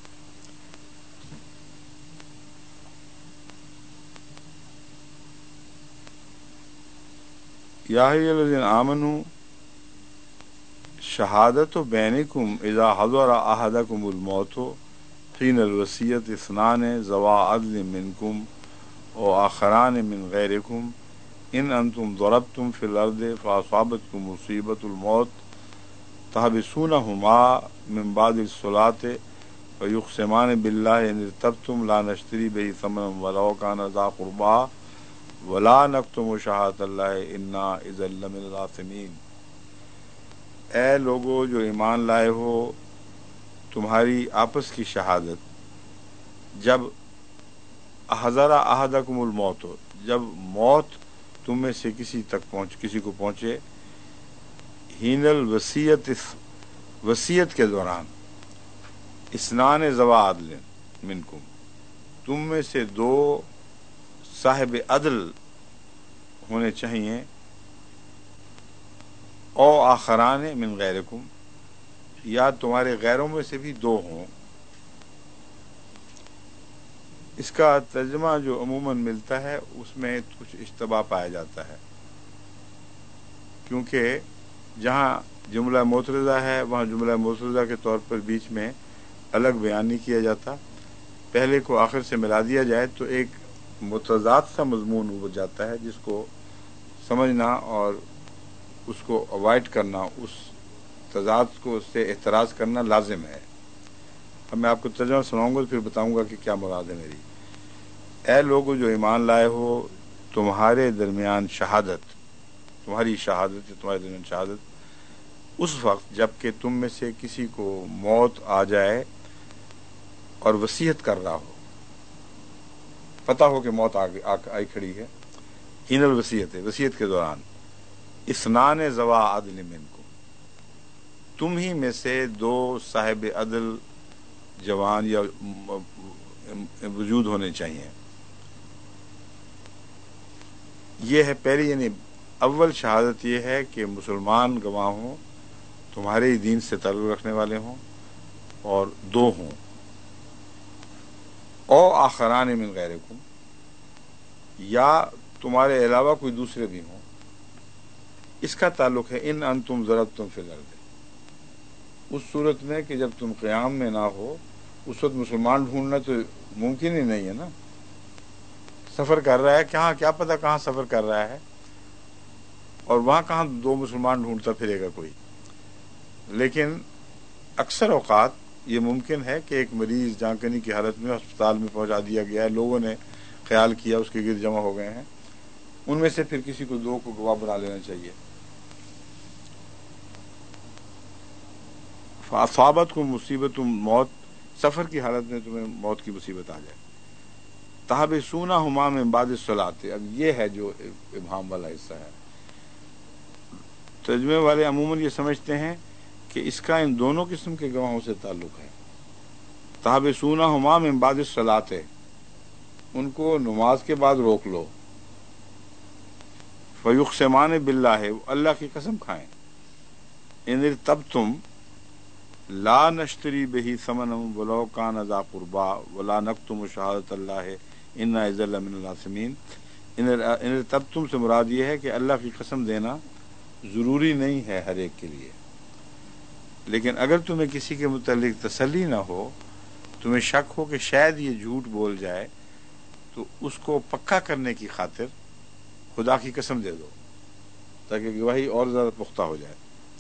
یا ایھا الذین آمنوا شہادت بینکم اذا حضر احدکم الموت حین الوصیۃ اثنان ذوا عدل منکم او آخران من غیرکم ان انتم ضربتم فی الارض فاصابتکم مصیبۃ الموت تحبسونہما من بعد الصلاۃ فیقسمان باللہ ان ارتبتم لا نشتری بہ ثمنا ولو کان ذا قربا ولا نکتم شہادۃ اللہ انا اذا لمن الآثمین. اے لوگو جو ایمان لائے ہو، تمہاری آپس کی شہادت جب حضر احدکم الموت ہو، جب موت تم میں سے کسی تک پہنچ کسی کو پہنچے، حین الوصیت وصیت کے دوران، اثنان ذوا عدل منکم تم میں سے دو صاحب عدل ہونے چاہیے، او آخران من غیرکم یا تمہارے غیروں میں سے بھی دو ہوں. اس کا ترجمہ جو عموماً ملتا ہے اس میں کچھ اشتباہ پایا جاتا ہے، کیونکہ جہاں جملہ معترضہ ہے وہاں جملہ معترضہ کے طور پر بیچ میں الگ بیان نہیں کیا جاتا. پہلے کو آخر سے ملا دیا جائے تو ایک متضاد سا مضمون ہو جاتا ہے، جس کو سمجھنا اور اس کو اوائڈ کرنا، اس تضاد کو اس سے احتراز کرنا لازم ہے. اب میں آپ کو ترجمہ سناؤں گا تو پھر بتاؤں گا کہ کیا مراد ہے میری. اے لوگو جو ایمان لائے ہو، تمہارے درمیان شہادت، تمہاری شہادت تمہارے درمیان شہادت اس وقت جب کہ تم میں سے کسی کو موت آ جائے اور وصیت کر رہا ہو، پتہ ہو کہ موت آئی کھڑی ہے. حین الوصیت ہے، وصیت کے دوران. اثنان ذوا عدل منکم تم ہی میں سے دو صاحب عدل جوان یا وجود ہونے چاہیے. یہ ہے پہلی، یعنی اول شہادت یہ ہے کہ مسلمان گواہ ہوں، تمہارے ہی دین سے تعلق رکھنے والے ہوں اور دو ہوں. او آخران من غیرکم یا تمہارے علاوہ کوئی دوسرے بھی ہوں. اس کا تعلق ہے ان انتم ضربتم فی الارض، اس صورت میں کہ جب تم قیام میں نہ ہو، اس وقت مسلمان ڈھونڈنا تو ممکن ہی نہیں ہے نا. سفر کر رہا ہے، کہاں کیا پتہ کہاں سفر کر رہا ہے، اور وہاں کہاں دو مسلمان ڈھونڈتا پھرے گا کوئی. لیکن اکثر اوقات یہ ممکن ہے کہ ایک مریض جان کنی کی حالت میں ہسپتال میں پہنچا دیا گیا ہے، لوگوں نے خیال کیا اس کے گرد جمع ہو گئے ہیں، ان میں سے پھر کسی کو دو کو گواہ بنا لینا چاہیے. فاصابت کو مصیبت موت، سفر کی حالت میں تمہیں موت کی مصیبت آ جائے. تحبسونہما من بعد الصلاۃ، اب یہ ہے جو ابہام والا حصہ ہے. ترجمے والے عموماً یہ سمجھتے ہیں کہ اس کا ان دونوں قسم کے گواہوں سے تعلق ہے. تحبسونہما من بعد الصلاۃ، ان کو نماز کے بعد روک لو. فیقسمان باللہ، اللہ کی قسم کھائیں. ان ارتبتم لا نشتری بہ ثمنا ولو کان ذا قربا ولا نکتم شہادۃ اللہ انا اذا لمن الآثمین. ان ارتبتم سے مراد یہ ہے کہ اللہ کی قسم دینا ضروری نہیں ہے ہر ایک کے لیے، لیکن اگر تمہیں کسی کے متعلق تسلی نہ ہو، تمہیں شک ہو کہ شاید یہ جھوٹ بول جائے، تو اس کو پکا کرنے کی خاطر خدا کی قسم دے دو تاکہ گواہی اور زیادہ پختہ ہو جائے.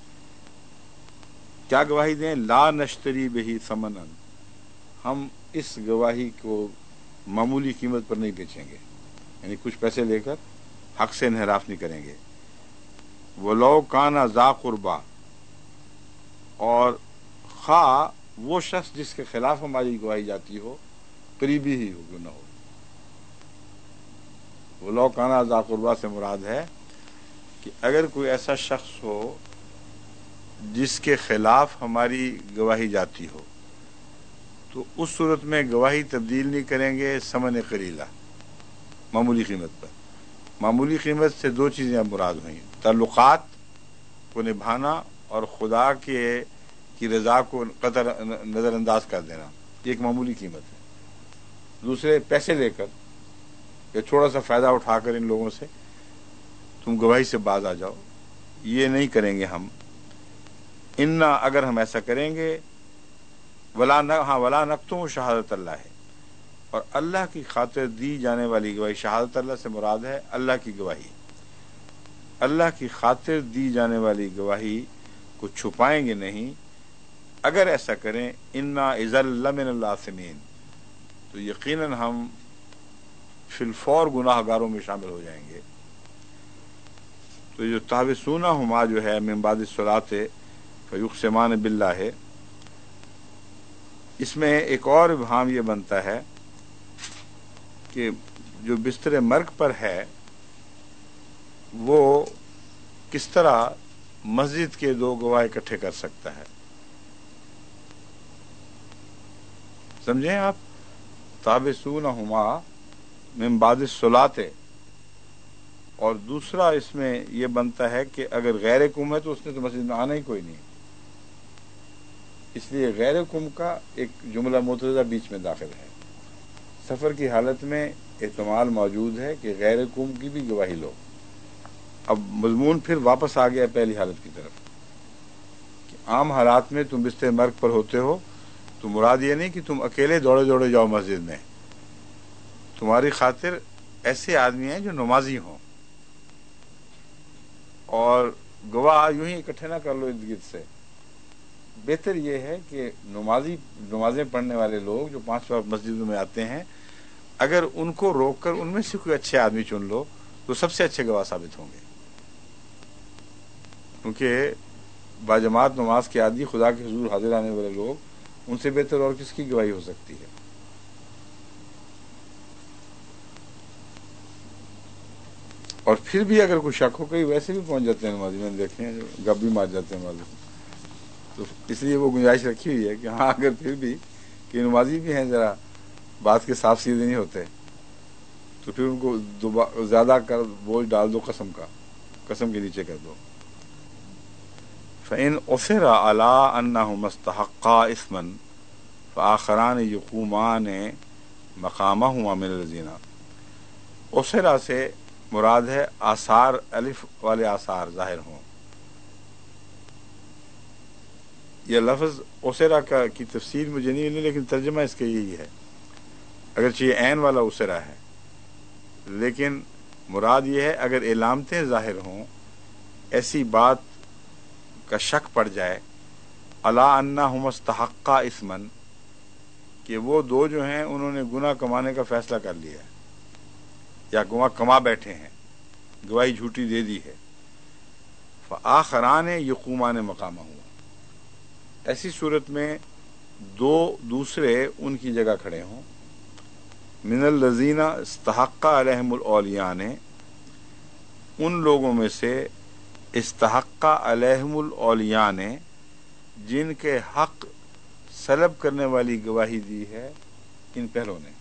کیا گواہی دیں؟ لا نشتری بہی ثمنا، ہم اس گواہی کو معمولی قیمت پر نہیں بیچیں گے، یعنی کچھ پیسے لے کر حق سے انحراف نہیں کریں گے. ولو کانا ذا قربا، اور خواہ وہ شخص جس کے خلاف ہماری گواہی جاتی ہو قریبی ہی ہو کیوں نہ ہو. ولو کانا ذا قربا سے مراد ہے کہ اگر کوئی ایسا شخص ہو جس کے خلاف ہماری گواہی جاتی ہو تو اس صورت میں گواہی تبدیل نہیں کریں گے ثمن قلیلہ، معمولی قیمت پر۔ معمولی قیمت سے دو چیزیں اب مراد ہوئیں، تعلقات کو نبھانا اور خدا کے کی رضا کو قطر نظر انداز کر دینا، یہ ایک معمولی قیمت ہے۔ دوسرے پیسے لے کر یا تھوڑا سا فائدہ اٹھا کر ان لوگوں سے تم گواہی سے باز آ جاؤ، یہ نہیں کریں گے ہم۔ انا اگر ہم ایسا کریں گے ولا ہاں ولا نکتم شہادت اللہ ہے، اور اللہ کی خاطر دی جانے والی گواہی، شہادت اللہ سے مراد ہے اللہ کی گواہی، اللہ کی خاطر دی جانے والی گواہی کو چھپائیں گے نہیں۔ اگر ایسا کریں انا اذا لمن الآثمین، تو یقیناً ہم فی الفور گناہ گاروں میں شامل ہو جائیں گے۔ تو جو تحبسون ہما جو ہے من بعد الصلاۃ فیقسمان باللہ ہے، اس میں ایک اور ابہام یہ بنتا ہے کہ جو بستر مرگ پر ہے وہ کس طرح مسجد کے دو گواہ اکٹھے کر سکتا ہے؟ سمجھیں آپ، تابسونہما من بعد الصلاۃ، اور دوسرا اس میں یہ بنتا ہے کہ اگر غیر کم ہے تو اس نے تو مسجد میں آنا ہی کوئی نہیں، اس لیے غیر کم کا ایک جملہ متضادہ بیچ میں داخل ہے۔ سفر کی حالت میں احتمال موجود ہے کہ غیر کم کی بھی گواہی لو۔ اب مضمون پھر واپس آ گیا پہلی حالت کی طرف کہ عام حالات میں تم بستر مرگ پر ہوتے ہو تو مراد یہ نہیں کہ تم اکیلے دوڑے دوڑے جاؤ مسجد میں، تمہاری خاطر ایسے آدمی ہیں جو نمازی ہوں، اور گواہ یوں ہی اکٹھے نہ کر لو ارد گرد سے۔ بہتر یہ ہے کہ نمازی نمازیں پڑھنے والے لوگ جو پانچ وقت مسجدوں میں آتے ہیں، اگر ان کو روک کر ان میں سے کوئی اچھے آدمی چن لو تو سب سے اچھے گواہ ثابت ہوں گے، کیونکہ باجماعت نماز کے عادی خدا کے حضور حاضر آنے والے لوگ، ان سے بہتر اور کس کی گواہی ہو سکتی ہے؟ اور پھر بھی اگر کوئی شک ہو، کئی ویسے بھی پہنچ جاتے ہیں نمازی، میں نے دیکھے ہیں جو گپ بھی مار جاتے ہیں نمازی، تو اس لیے وہ گنجائش رکھی ہوئی ہے کہ ہاں اگر پھر بھی کہ نمازی بھی ہیں ذرا بات کے صاف سیدھے نہیں ہوتے تو پھر ان کو زیادہ کر بوجھ ڈال دو، قسم کا قسم کے نیچے کر دو۔ فَإِنْ أُثِرَ عَلَىٰ أَنَّهُمَا اسْتَحَقَّا إِثْمًا فَآخَرَانِ يَقُومَانِ مَقَامَهُمَا مِنَ الَّذِينَ، اُثِرَ سے مراد ہے آثار، الف والے آثار ظاہر ہوں۔ یہ لفظ اسرا کا کی تفسیر مجھے نہیں ملی، لیکن ترجمہ اس کا یہی ہے، اگرچہ یہ عین والا اسرا ہے لیکن مراد یہ ہے اگر علامتیں ظاہر ہوں، ایسی بات کا شک پڑ جائے، الا انہم استحقا اثما، کہ وہ دو جو ہیں انہوں نے گناہ کمانے کا فیصلہ کر لیا ہے یا گناہ کما بیٹھے ہیں، گواہی جھوٹی دے دی ہے، فآخران یقومان مقامہ ہوا، ایسی صورت میں دو دوسرے ان کی جگہ کھڑے ہوں، من الذین استحق علیہم الاولیان، ان لوگوں میں سے استحق علیہم الاولیان جن کے حق سلب کرنے والی گواہی دی ہے ان پہلوں نے۔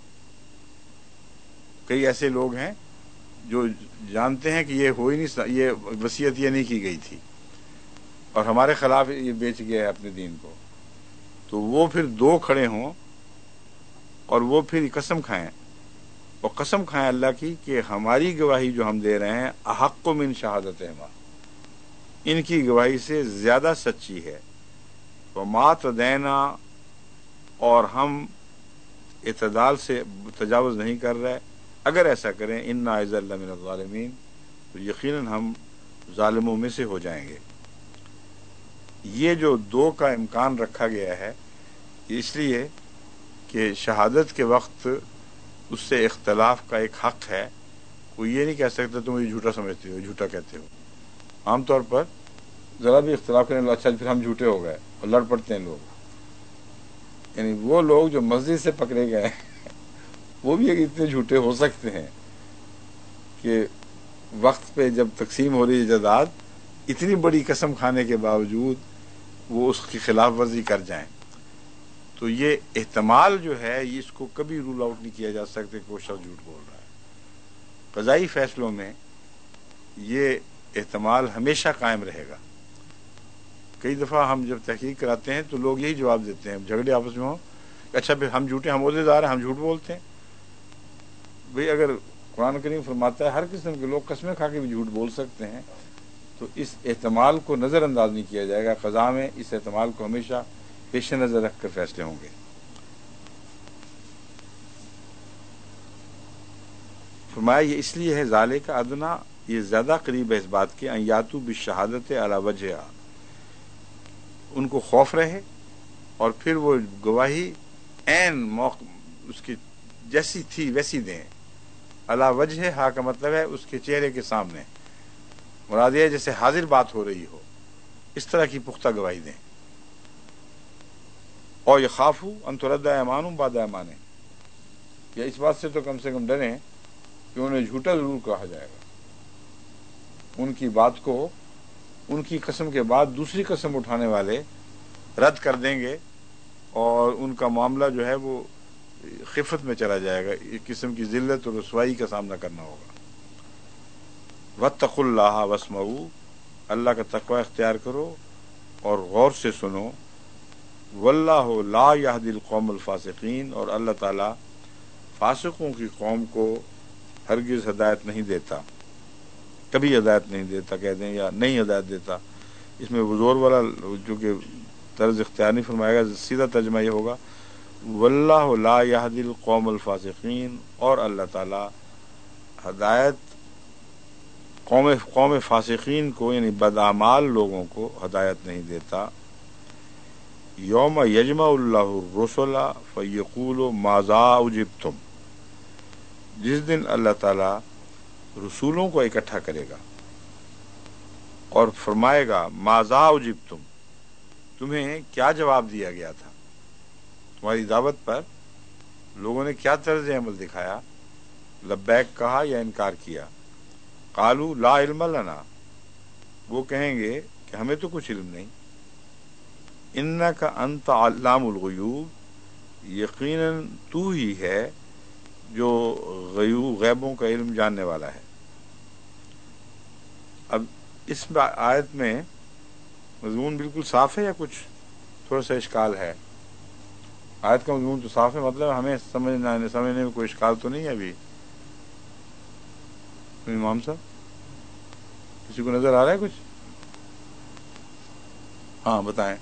کئی ایسے لوگ ہیں جو جانتے ہیں کہ یہ ہو ہی نہیں، یہ وصیت یہ نہیں کی گئی تھی اور ہمارے خلاف یہ بیچ گیا ہے اپنے دین کو، تو وہ پھر دو کھڑے ہوں اور وہ پھر قسم کھائیں، اور قسم کھائیں اللہ کی کہ ہماری گواہی جو ہم دے رہے ہیں احق من شہادتہما، ان کی گواہی سے زیادہ سچی ہے، وما تدینا، اور ہم اعتدال سے تجاوز نہیں کر رہے، اگر ایسا کریں انا اذا لمن الظالمین، تو یقیناً ہم ظالموں میں سے ہو جائیں گے۔ یہ جو دو کا امکان رکھا گیا ہے اس لیے کہ شہادت کے وقت اس سے اختلاف کا ایک حق ہے، کوئی یہ نہیں کہہ سکتا تم یہ جھوٹا سمجھتے ہو، جھوٹا کہتے ہو۔ عام طور پر ذرا بھی اختلاف کرنے اچھا پھر ہم جھوٹے ہو گئے اور لڑ پڑتے ہیں لوگ، یعنی وہ لوگ جو مسجد سے پکڑے گئے وہ بھی اتنے جھوٹے ہو سکتے ہیں کہ وقت پہ جب تقسیم ہو رہی ہے جائیداد، اتنی بڑی قسم کھانے کے باوجود وہ اس کی خلاف ورزی کر جائیں، تو یہ احتمال جو ہے اس کو کبھی رول آؤٹ نہیں کیا جا سکتا کہ وہ شخص جھوٹ بول رہا ہے۔ قضائی فیصلوں میں یہ احتمال ہمیشہ قائم رہے گا۔ کئی دفعہ ہم جب تحقیق کراتے ہیں تو لوگ یہی جواب دیتے ہیں، جھگڑے آپس میں ہوں، اچھا پھر ہم جھوٹے، ہم عہدے دار ہیں، ہم جھوٹ بولتے ہیں۔ بھئی اگر قرآن کریم فرماتا ہے ہر قسم کے لوگ قسمیں کھا کے بھی جھوٹ بول سکتے ہیں، تو اس احتمال کو نظر انداز نہیں کیا جائے گا۔ قضا میں اس احتمال کو ہمیشہ پیش نظر رکھ کر فیصلے ہوں گے۔ فرمایا یہ اس لیے ہے ذالک ادنا، یہ زیادہ قریب ہے اس بات کے، ان یاتوا بالشہادت علی وجہہا، ان کو خوف رہے اور پھر وہ گواہی عین موقع اس کی جیسی تھی ویسی دیں۔ علی وجہہا کا مطلب ہے اس کے چہرے کے سامنے، مراد یہ جیسے حاضر بات ہو رہی ہو، اس طرح کی پختہ گواہی دیں۔ اور یخافوا ان ترد ایمان بعد ایمانہم، یا اس بات سے تو کم سے کم ڈریں کہ انہیں جھوٹا ضرور کہا جائے گا، ان کی بات کو ان کی قسم کے بعد دوسری قسم اٹھانے والے رد کر دیں گے اور ان کا معاملہ جو ہے وہ خفت میں چلا جائے گا، ایک قسم کی ذلت اور رسوائی کا سامنا کرنا ہوگا۔ واتقوا اللہ واسمعوا، اللہ کا تقوی اختیار کرو اور غور سے سنو۔ واللہ لا یہدی القوم الفاسقین، اور اللہ تعالی فاسقوں کی قوم کو ہرگز ہدایت نہیں دیتا، کبھی ہدایت نہیں دیتا کہہ دیں، یا نہیں ہدایت دیتا۔ اس میں وہ زور والا جو کہ طرز اختیار نہیں فرمائے گا، سیدھا ترجمہ یہ ہوگا واللہ لا یہدی القوم الفاسقین، اور اللہ تعالی ہدایت قوم قوم فاسقین کو یعنی بدعمال لوگوں کو ہدایت نہیں دیتا۔ یوم یجمع اللہ الرسل فیقول ماذا اجبتم، جس دن اللہ تعالی رسولوں کو اکٹھا کرے گا اور فرمائے گا ماذا اجبتم، تمہیں کیا جواب دیا گیا تھا، تمہاری دعوت پر لوگوں نے کیا طرز عمل دکھایا، لبیک کہا یا انکار کیا۔ قالوا لا علم لنا، وہ کہیں گے کہ ہمیں تو کچھ علم نہیں۔ انک انت علام الغیوب، یقیناً تو ہی ہے جو غیوب غیبوں کا علم جاننے والا ہے۔ اب اس آیت میں مضمون بالکل صاف ہے یا کچھ تھوڑا سا اشکال ہے؟ آیت کا مضمون تو صاف ہے، مطلب ہمیں سمجھنا سمجھنے میں کوئی اشکال تو نہیں ہے ابھی؟ امام صاحب کسی کو نظر آ رہا ہے کچھ؟ ہاں بتائیں۔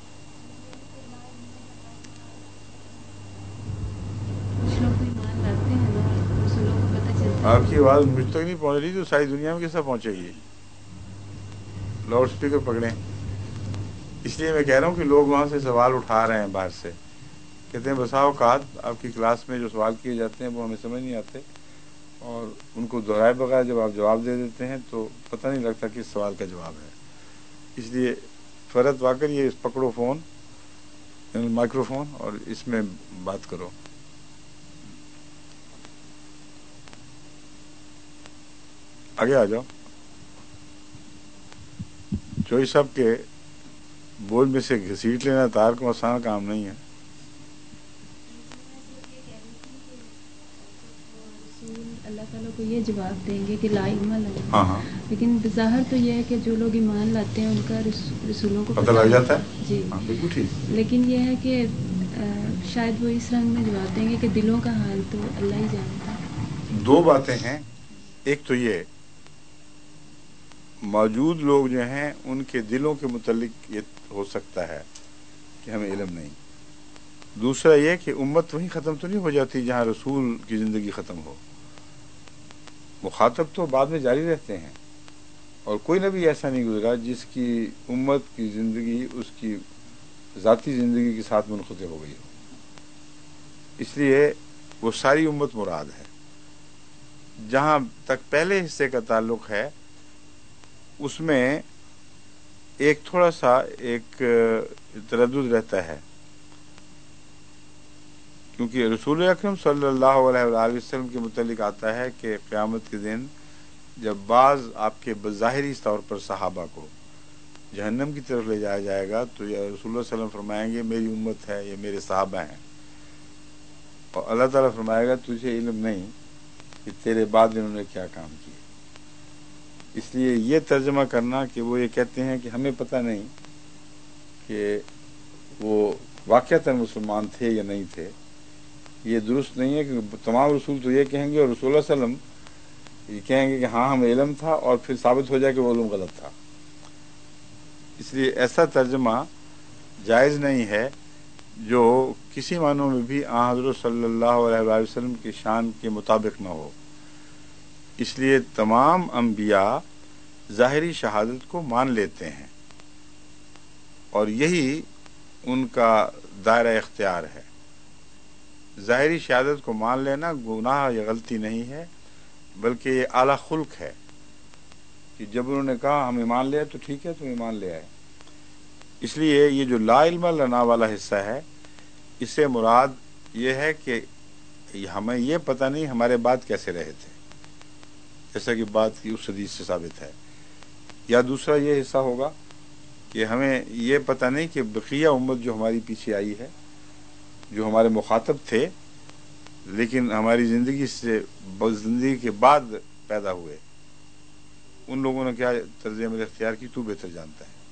آپ کی آواز مجھ تک نہیں پہنچ رہی، تو ساری دنیا میں کیسا پہنچے گی؟ Loud speaker پکڑیں۔ اس لیے میں کہہ رہا ہوں کہ لوگ وہاں سے سوال اٹھا رہے ہیں باہر سے، کہتے ہیں بسا اوقات آپ کی کلاس میں جو سوال کیے جاتے ہیں وہ ہمیں سمجھ نہیں آتے، اور ان کو دہرائے بغیر جب آپ جواب دے دیتے ہیں تو پتہ نہیں لگتا کس سوال کا جواب ہے۔ اس لیے فرت وا کر یہ پکڑو فون مائکرو فون اور اس میں بات کرو۔ آگے آ جاؤ۔ چوئی صاحب کے بول میں سے گھسیٹ لینا تار کو آسان کام نہیں ہے۔ اللہ تعالیٰ کو یہ جواب دیں گے کہ لا علم لنا، ہاں ہاں، لیکن بظاہر تو یہ ہے کہ جو لوگ ایمان لاتے ہیں ان کا رسولوں کو پتہ لگ جاتا ہے۔ جی ہاں بالکل ٹھیک۔ لیکن یہ ہے کہ شاید وہ اس رنگ میں جواب دیں گے کہ دلوں کا حال تو اللہ ہی جانتا ہے۔ دو باتیں ہیں، ایک تو یہ موجود لوگ جو ہیں ان کے دلوں کے متعلق یہ ہو سکتا ہے کہ ہمیں علم نہیں، دوسرا یہ کہ امت وہیں ختم تو نہیں ہو جاتی جہاں رسول کی زندگی ختم ہو، مخاطب تو بعد میں جاری رہتے ہیں، اور کوئی نبی ایسا نہیں گزرا جس کی امت کی زندگی اس کی ذاتی زندگی کے ساتھ منقطع ہو گئی ہو، اس لیے وہ ساری امت مراد ہے۔ جہاں تک پہلے حصے کا تعلق ہے اس میں ایک تھوڑا سا ایک تردد رہتا ہے، کیونکہ رسول اکرم صلی اللہ علیہ وآلہ وسلم کے متعلق آتا ہے کہ قیامت کے دن جب بعض آپ کے بظاہری طور پر صحابہ کو جہنم کی طرف لے جایا جائے گا تو یا رسول اللہ صلی اللہ علیہ وسلم فرمائیں گے میری امت ہے، یہ میرے صحابہ ہیں، اور اللہ تعالیٰ فرمائے گا تجھے علم نہیں کہ تیرے بعد انہوں نے کیا کام کیے۔ اس لیے یہ ترجمہ کرنا کہ وہ یہ کہتے ہیں کہ ہمیں پتہ نہیں کہ وہ واقعتاً مسلمان تھے یا نہیں تھے، یہ درست نہیں ہے، کہ تمام رسول تو یہ کہیں گے اور رسول اللہ صلی اللہ علیہ وسلم یہ کہیں گے کہ ہاں ہمیں علم تھا، اور پھر ثابت ہو جائے کہ وہ علم غلط تھا۔ اس لیے ایسا ترجمہ جائز نہیں ہے جو کسی معنوں میں بھی آن حضرت صلی اللہ علیہ وآلہ وسلم کی شان کے مطابق نہ ہو۔ اس لیے تمام انبیاء ظاہری شہادت کو مان لیتے ہیں، اور یہی ان کا دائرہ اختیار ہے۔ ظاہری شہادت کو مان لینا گناہ یا غلطی نہیں ہے، بلکہ یہ اعلیٰ خلق ہے کہ جب انہوں نے کہا ہم ایمان لے تو ٹھیک ہے، تم ایمان لے آئے۔ اس لیے یہ جو لا علم لنا والا حصہ ہے، اس سے مراد یہ ہے کہ ہمیں یہ پتہ نہیں ہمارے بعد کیسے رہے تھے، جیسا کہ بات کی اس حدیث سے ثابت ہے۔ یا دوسرا یہ حصہ ہوگا کہ ہمیں یہ پتہ نہیں کہ بقیہ امت جو ہماری پیچھے آئی ہے، جو ہمارے مخاطب تھے لیکن ہماری زندگی سے زندگی کے بعد پیدا ہوئے، ان لوگوں نے کیا طرز عمل اختیار کی، تو بہتر جانتا ہے۔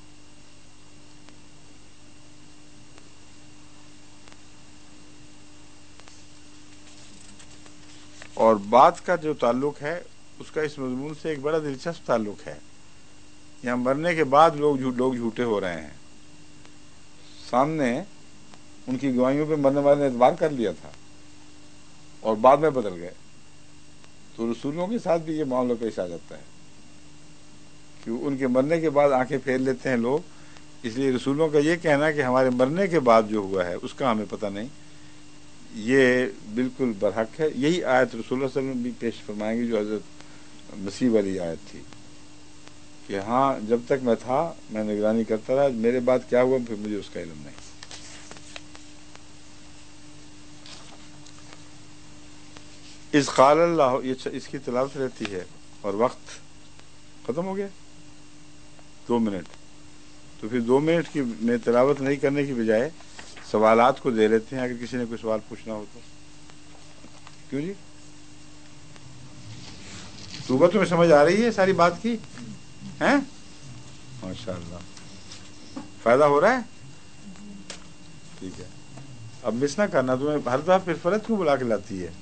اور بات کا جو تعلق ہے اس کا اس مضمون سے ایک بڑا دلچسپ تعلق ہے۔ یہاں مرنے کے بعد لوگ لوگ جھوٹے ہو رہے ہیں، سامنے ان کی گواہیوں پہ مرنے والے نے اعتبار کر لیا تھا اور بعد میں بدل گئے، تو رسولوں کے ساتھ بھی یہ معاملہ پیش آ جاتا ہے کہ ان کے مرنے کے بعد آنکھیں پھیر لیتے ہیں لوگ۔ اس لیے رسولوں کا یہ کہنا کہ ہمارے مرنے کے بعد جو ہوا ہے اس کا ہمیں پتہ نہیں، یہ بالکل برحق ہے۔ یہی آیت رسول اللہ صلی اللہ علیہ وسلم بھی پیش فرمائیں گے جو حضرت مسیح والی آیت تھی کہ ہاں جب تک میں تھا میں نگرانی کرتا رہا، میرے بعد کیا ہوا پھر مجھے اس کا علم نہیں۔ اس قال اللہ، یہ اس کی تلاوت رہتی ہے اور وقت ختم ہو گیا دو منٹ، تو پھر دو منٹ کی میں تلاوت نہیں کرنے کی بجائے سوالات کو دے لیتے ہیں، اگر کسی نے کوئی سوال پوچھنا ہو تو۔ کیوں جی صوبہ تمہیں سمجھ آ رہی ہے ساری بات کی ہیں؟ ماشاء اللہ، فائدہ ہو رہا ہے؟ ٹھیک ہے، اب مس نہ کرنا، تمہیں ہر دفعہ پھر فرد کیوں بلا کے لاتی ہے؟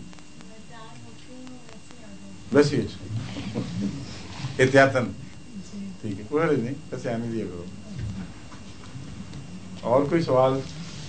بس یہ احتیاطاً، ٹھیک ہے، کوئی حرج نہیں، ویسے آنے دیا کرو۔ اور کوئی سوال؟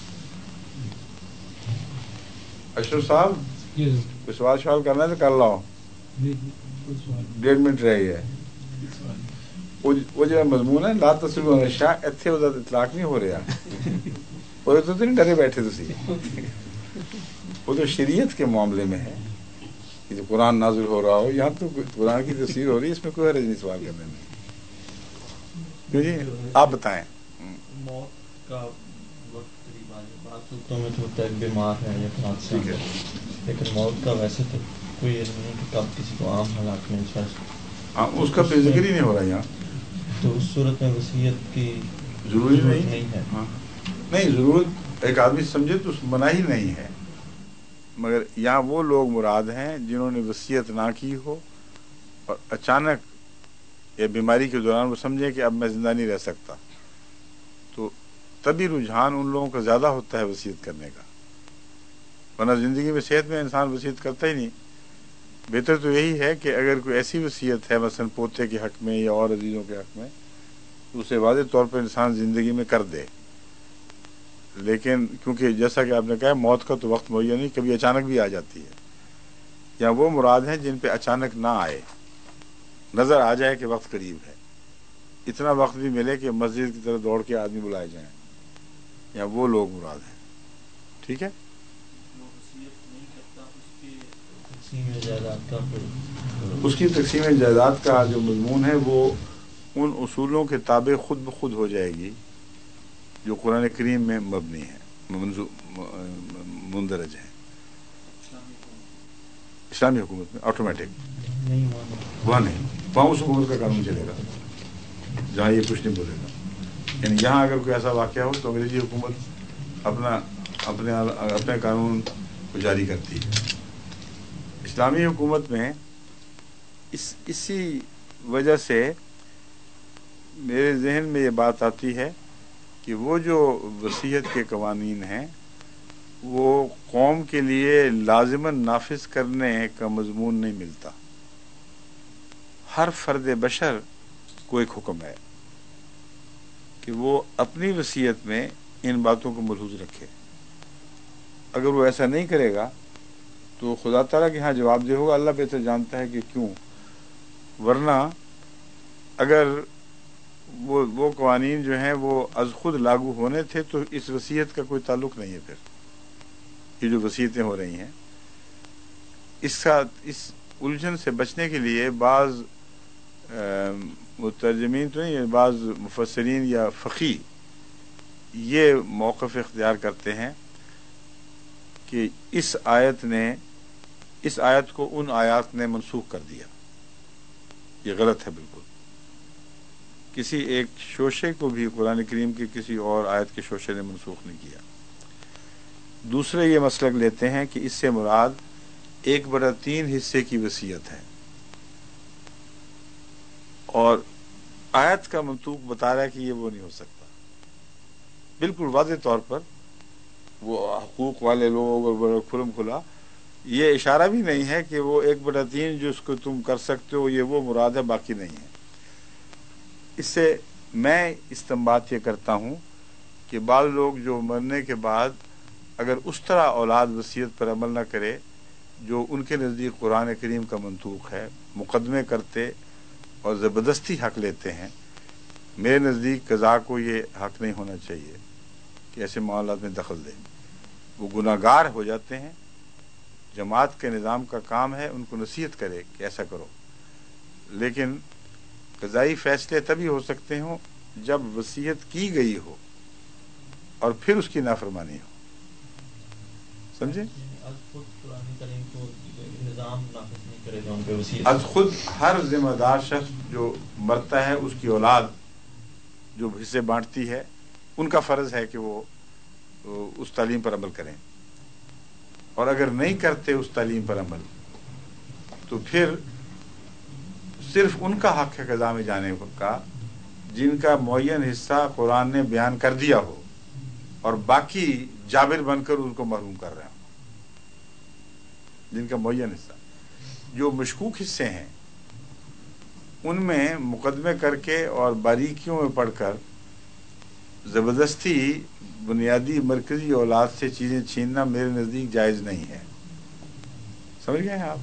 اشرف صاحب کوئی سوال شوال کرنا ہے تو کر لاؤ، ڈیڑھ منٹ رہ گیا ہے۔ وہ جو مضمون ہے لا تصلوا علی الشاء، اتنے وہ اطلاق نہیں ہو رہا، وہ تو نہیں ڈرے بیٹھے تسی، وہ تو شریعت کے معاملے میں ہے کہ جو قرآن نازل ہو رہا ہو، یہاں تو قرآن کی تفسیر ہو رہی ہے، اس میں کوئی حرج نہیں سوال کرنے میں۔ کیوں جی آپ بتائیں۔ موت کا وقت قریب آ جائے، بعض صورتوں میں تو ہوتا ہے بیمار ہے یا حادثہ ہے، لیکن موت کا ویسے تو کوئی علم نہیں کہ کب کسی کو عام حالات میں ہاں اس کا پھر ذکر ہی نہیں ہو رہا یہاں، تو اس صورت میں وصیت کی ضروری نہیں نہیں ہے۔ ہاں نہیں، ضرورت ایک آدمی سمجھے تو مناہی نہیں ہے، مگر یہاں وہ لوگ مراد ہیں جنہوں نے وصیت نہ کی ہو اور اچانک یا بیماری کے دوران وہ سمجھیں کہ اب میں زندہ نہیں رہ سکتا، تو تبھی رجحان ان لوگوں کا زیادہ ہوتا ہے وصیت کرنے کا، ورنہ زندگی میں صحت میں انسان وصیت کرتا ہی نہیں۔ بہتر تو یہی ہے کہ اگر کوئی ایسی وصیت ہے مثلا پوتے کے حق میں یا اور عزیزوں کے حق میں، تو اسے واضح طور پر انسان زندگی میں کر دے، لیکن کیونکہ جیسا کہ آپ نے کہا موت کا تو وقت معین نہیں، کبھی اچانک بھی آ جاتی ہے، یا وہ مراد ہیں جن پہ اچانک نہ آئے، نظر آ جائے کہ وقت قریب ہے، اتنا وقت بھی ملے کہ مسجد کی طرف دوڑ کے آدمی بلائے جائیں، یا وہ لوگ مراد ہیں۔ ٹھیک ہے، اس کی تقسیم جائیداد کا جو مضمون ہے وہ ان اصولوں کے تابع خود بخود ہو جائے گی جو قرآن کریم میں مبنی ہے، مندرج ہے، اسلامی حکومت میں آٹومیٹک۔ وہاں نہیں، وہاں اس حکومت کا قانون چلے گا جہاں یہ کچھ نہیں بولے گا. یعنی یہاں اگر کوئی ایسا واقعہ ہو تو انگریزی حکومت اپنا اپنے اپنے قانون کو جاری کرتی ہے. اسلامی حکومت میں اس اسی وجہ سے میرے ذہن میں یہ بات آتی ہے کہ وہ جو وصیت کے قوانین ہیں وہ قوم کے لیے لازماً نافذ کرنے کا مضمون نہیں ملتا. ہر فرد بشر کو ایک حکم ہے کہ وہ اپنی وصیت میں ان باتوں کو ملحوظ رکھے. اگر وہ ایسا نہیں کرے گا تو خدا تعالیٰ کے ہاں جواب دہ ہوگا. اللہ بہتر جانتا ہے کہ کیوں، ورنہ اگر وہ وہ قوانین جو ہیں وہ از خود لاگو ہونے تھے تو اس وصیت کا کوئی تعلق نہیں ہے. پھر یہ جو وصیتیں ہو رہی ہیں اس کا اس الجھن سے بچنے کے لیے بعض مترجمین تو نہیں، بعض مفسرین یا فقی یہ موقف اختیار کرتے ہیں کہ اس آیت نے اس آیت کو ان آیات نے منسوخ کر دیا. یہ غلط ہے بالکل. کسی ایک شوشے کو بھی قرآن کریم کی کسی اور آیت کے شوشے نے منسوخ نہیں کیا. دوسرے یہ مسلک لیتے ہیں کہ اس سے مراد ایک بڑا تین حصے کی وصیت ہے، اور آیت کا منطوق بتا رہا ہے کہ یہ وہ نہیں ہو سکتا. بالکل واضح طور پر وہ حقوق والے لوگ اور بڑا کھلم کھلا یہ اشارہ بھی نہیں ہے کہ وہ ایک بڑا تین جو اس کو تم کر سکتے ہو یہ وہ مراد ہے، باقی نہیں ہے. اس سے میں استنباط یہ کرتا ہوں کہ بعض لوگ جو مرنے کے بعد اگر اس طرح اولاد وصیت پر عمل نہ کرے جو ان کے نزدیک قرآن کریم کا منطوق ہے، مقدمے کرتے اور زبردستی حق لیتے ہیں، میرے نزدیک قضا کو یہ حق نہیں ہونا چاہیے کہ ایسے معاملات میں دخل دیں. وہ گناہ گار ہو جاتے ہیں. جماعت کے نظام کا کام ہے ان کو نصیحت کرے کہ ایسا کرو، لیکن قضائی فیصلے تبھی ہو سکتے ہوں جب وصیت کی گئی ہو اور پھر اس کی نافرمانی ہو. سمجھے؟ از خود ہر ذمہ دار شخص جو مرتا ہے اس کی اولاد جو حصے بانٹتی ہے ان کا فرض ہے کہ وہ اس تعلیم پر عمل کریں، اور اگر نہیں کرتے اس تعلیم پر عمل تو پھر صرف ان کا حق ہے قضا میں جانے کا جن کا معین حصہ قرآن نے بیان کر دیا ہو، اور باقی جابر بن کر ان کو محروم کر رہے ہوں. جن کا معین حصہ، جو مشکوک حصے ہیں ان میں مقدمے کر کے اور باریکیوں میں پڑھ کر زبردستی بنیادی مرکزی اولاد سے چیزیں چھیننا میرے نزدیک جائز نہیں ہے. سمجھ گئے ہیں آپ؟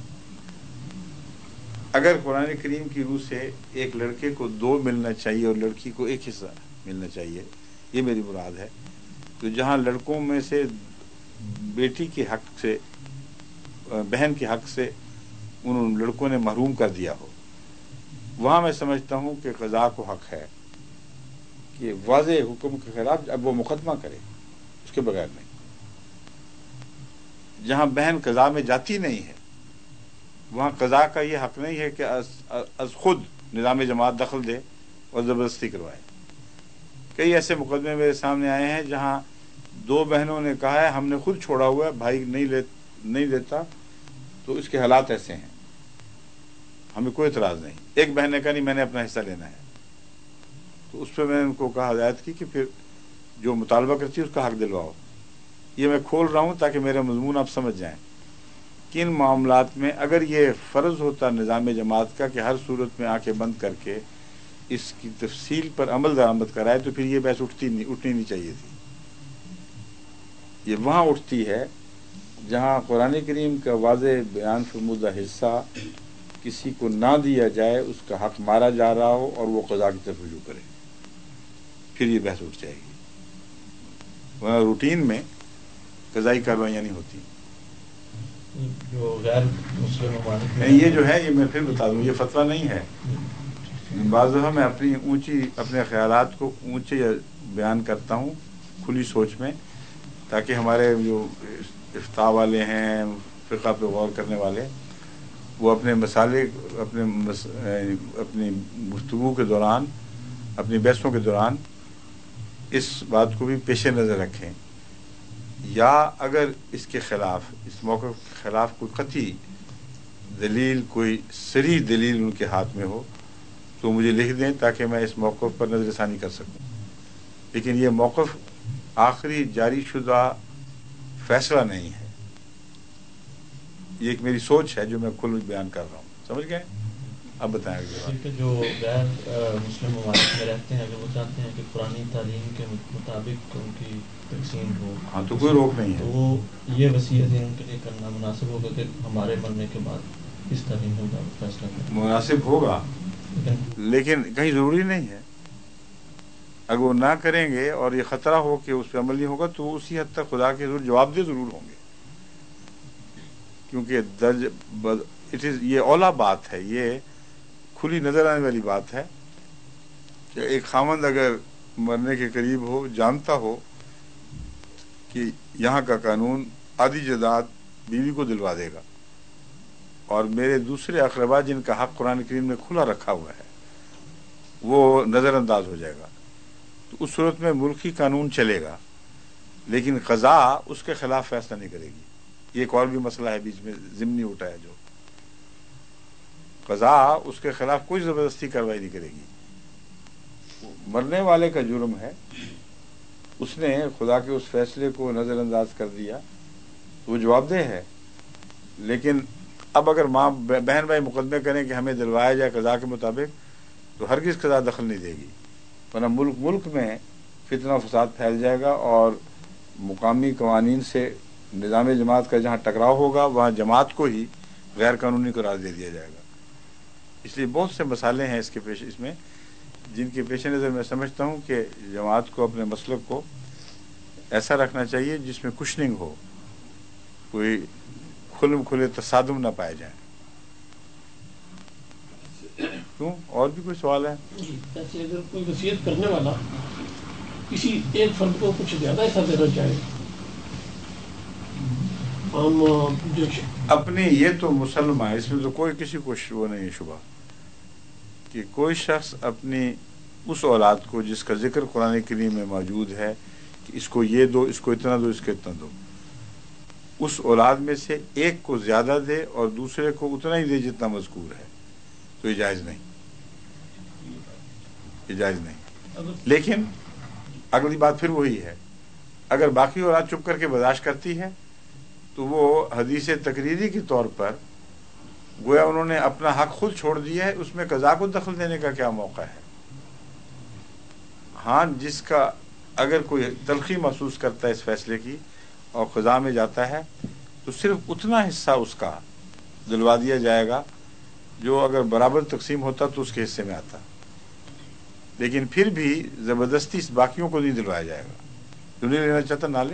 اگر قرآن کریم کی روح سے ایک لڑکے کو دو ملنا چاہیے اور لڑکی کو ایک حصہ ملنا چاہیے، یہ میری مراد ہے، تو جہاں لڑکوں میں سے بیٹی کے حق سے بہن کے حق سے ان لڑکوں نے محروم کر دیا ہو، وہاں میں سمجھتا ہوں کہ قضا کو حق ہے کہ واضح حکم کے خلاف اب وہ مقدمہ کرے، اس کے بغیر نہیں. جہاں بہن قضا میں جاتی نہیں ہے وہاں قضا کا یہ حق نہیں ہے کہ از خود نظام جماعت دخل دے اور زبردستی کروائے. کئی ایسے مقدمے میرے سامنے آئے ہیں جہاں دو بہنوں نے کہا ہے ہم نے خود چھوڑا ہوا ہے، بھائی نہیں لے نہیں دیتا تو اس کے حالات ایسے ہیں، ہمیں کوئی اعتراض نہیں. ایک بہن نے کہا نہیں میں نے اپنا حصہ لینا ہے، تو اس پہ میں نے ان کو کہا ہدایت کی کہ پھر جو مطالبہ کرتی ہے اس کا حق دلواؤ. یہ میں کھول رہا ہوں تاکہ میرا مضمون آپ سمجھ جائیں کہ ان معاملات میں اگر یہ فرض ہوتا نظام جماعت کا کہ ہر صورت میں آنکھیں بند کر کے اس کی تفصیل پر عمل درآمد کرائے تو پھر یہ بحث اٹھتی نہیں اٹھنی نہیں چاہیے تھی. یہ وہاں اٹھتی ہے جہاں قرآن کریم کا واضح بیان فرمودہ حصہ کسی کو نہ دیا جائے، اس کا حق مارا جا رہا ہو اور وہ قضا کی طرف رجوع کرے، پھر یہ بحث اٹھ جائے گی. ورنہ روٹین میں قضائی کاروائیاں نہیں ہوتی. جو غیر مسلم ممالک نہیں، یہ جو ہے یہ میں پھر بتا دوں یہ فتویٰ نہیں ہے. بعض دفعہ میں اپنی اونچی اپنے خیالات کو اونچے بیان کرتا ہوں کھلی سوچ میں، تاکہ ہمارے جو افتاء والے ہیں، فقہ پہ غور کرنے والے، وہ اپنے مسالے اپنے مس... اپنی گفتگو کے دوران، اپنی بحثوں کے دوران اس بات کو بھی پیش نظر رکھیں، یا اگر اس کے خلاف، اس موقف کے خلاف کوئی قطعی دلیل، کوئی صریح دلیل ان کے ہاتھ میں ہو تو مجھے لکھ دیں تاکہ میں اس موقف پر نظر ثانی کر سکوں. لیکن یہ موقف آخری جاری شدہ فیصلہ نہیں ہے، یہ ایک میری سوچ ہے جو میں کھل بیان کر رہا ہوں. سمجھ گئے؟ اب بتائیں کہ جو غیر مسلم ممالک میں رہتے ہیں اگر وہ چاہتے ہیں کہ قرآنی تعلیم کے مطابق ان کی تقسیم ہو، ہاں تو کوئی روک نہیں ہے. تو وہ یہ وصیت ان کے لیے کرنا مناسب ہوگا کہ ہمارے مرنے کے بعد اس تعلیم کا مطابق فیصلہ کریں. مناسب ہوگا، لیکن کہیں ضروری نہیں ہے. اگر وہ نہ کریں گے اور یہ خطرہ ہو کہ اس پہ عمل نہیں ہوگا تو اسی حد تک خدا کے ضرور جواب دہ ضرور ہوں گے، کیونکہ درج بد... اٹ از یہ اولا بات ہے، یہ کھلی نظر آنے والی بات ہے کہ ایک خاوند اگر مرنے کے قریب ہو، جانتا ہو کہ یہاں کا قانون آدھی جائیداد بیوی کو دلوا دے گا اور میرے دوسرے اقربا جن کا حق قرآن کریم میں کھلا رکھا ہوا ہے وہ نظر انداز ہو جائے گا، تو اس صورت میں ملکی قانون چلے گا، لیکن قضا اس کے خلاف فیصلہ نہیں کرے گی. یہ ایک اور بھی مسئلہ ہے بیچ میں ضمنی اٹھا ہے، جو قضا اس کے خلاف کوئی زبردستی کارروائی نہیں کرے گی. مرنے والے کا جرم ہے، اس نے خدا کے اس فیصلے کو نظر انداز کر دیا، وہ جواب دہ ہے. لیکن اب اگر ماں بہن بھائی مقدمے کریں کہ ہمیں دلوایا جائے قضا کے مطابق، تو ہرگز قضا دخل نہیں دے گی، ورنہ ملک ملک میں فتنہ و فساد پھیل جائے گا اور مقامی قوانین سے نظام جماعت کا جہاں ٹکراؤ ہوگا وہاں جماعت کو ہی غیر قانونی قرار دے دیا جائے گا. اس لیے بہت سے مسائلے ہیں اس کے پیش اس میں جن کے پیش نظر میں سمجھتا ہوں کہ جماعت کو اپنے مسلک کو ایسا رکھنا چاہیے جس میں کشننگ ہو، کوئی کھلم کھلے تصادم نہ پائے جائیں. کیوں؟ اور بھی کوئی سوال ہے؟ جیسے اگر کوئی وصیت کرنے والا کسی ایک فرد کو کچھ زیادہ حصہ دینا چاہے، ہم جو اپنی، یہ تو مسلم ہے، اس میں تو کوئی کسی کو وہ نہیں شبہ کہ کوئی شخص اپنی اس اولاد کو جس کا ذکر قرآن کریم میں موجود ہے کہ اس کو یہ دو، اس کو اتنا دو، اس کو اتنا دو، اس اولاد میں سے ایک کو زیادہ دے اور دوسرے کو اتنا ہی دے جتنا مذکور ہے، تو یہ جائز نہیں، یہ جائز نہیں. لیکن اگلی بات پھر وہی ہے، اگر باقی اولاد چپ کر کے برداشت کرتی ہے تو وہ حدیث تقریری کے طور پر گویا انہوں نے اپنا حق خود چھوڑ دیا ہے، اس میں قضا کو دخل دینے کا کیا موقع ہے؟ ہاں، جس کا اگر کوئی تلخی محسوس کرتا ہے اس فیصلے کی اور قضا میں جاتا ہے تو صرف اتنا حصہ اس کا دلوا دیا جائے گا جو اگر برابر تقسیم ہوتا تو اس کے حصے میں آتا، لیکن پھر بھی زبردستی اس باقیوں کو نہیں دلوایا جائے گا. جو نہیں لینا چاہتا نہ لے.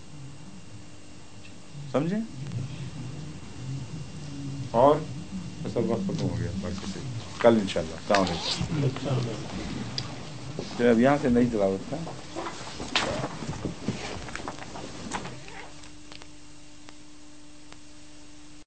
سمجھیں؟ اور سب وقت ختم ہو گیا، باقی سے کل انشاءاللہ. السلام علیکم. اب یہاں سے نئی تلاوت کا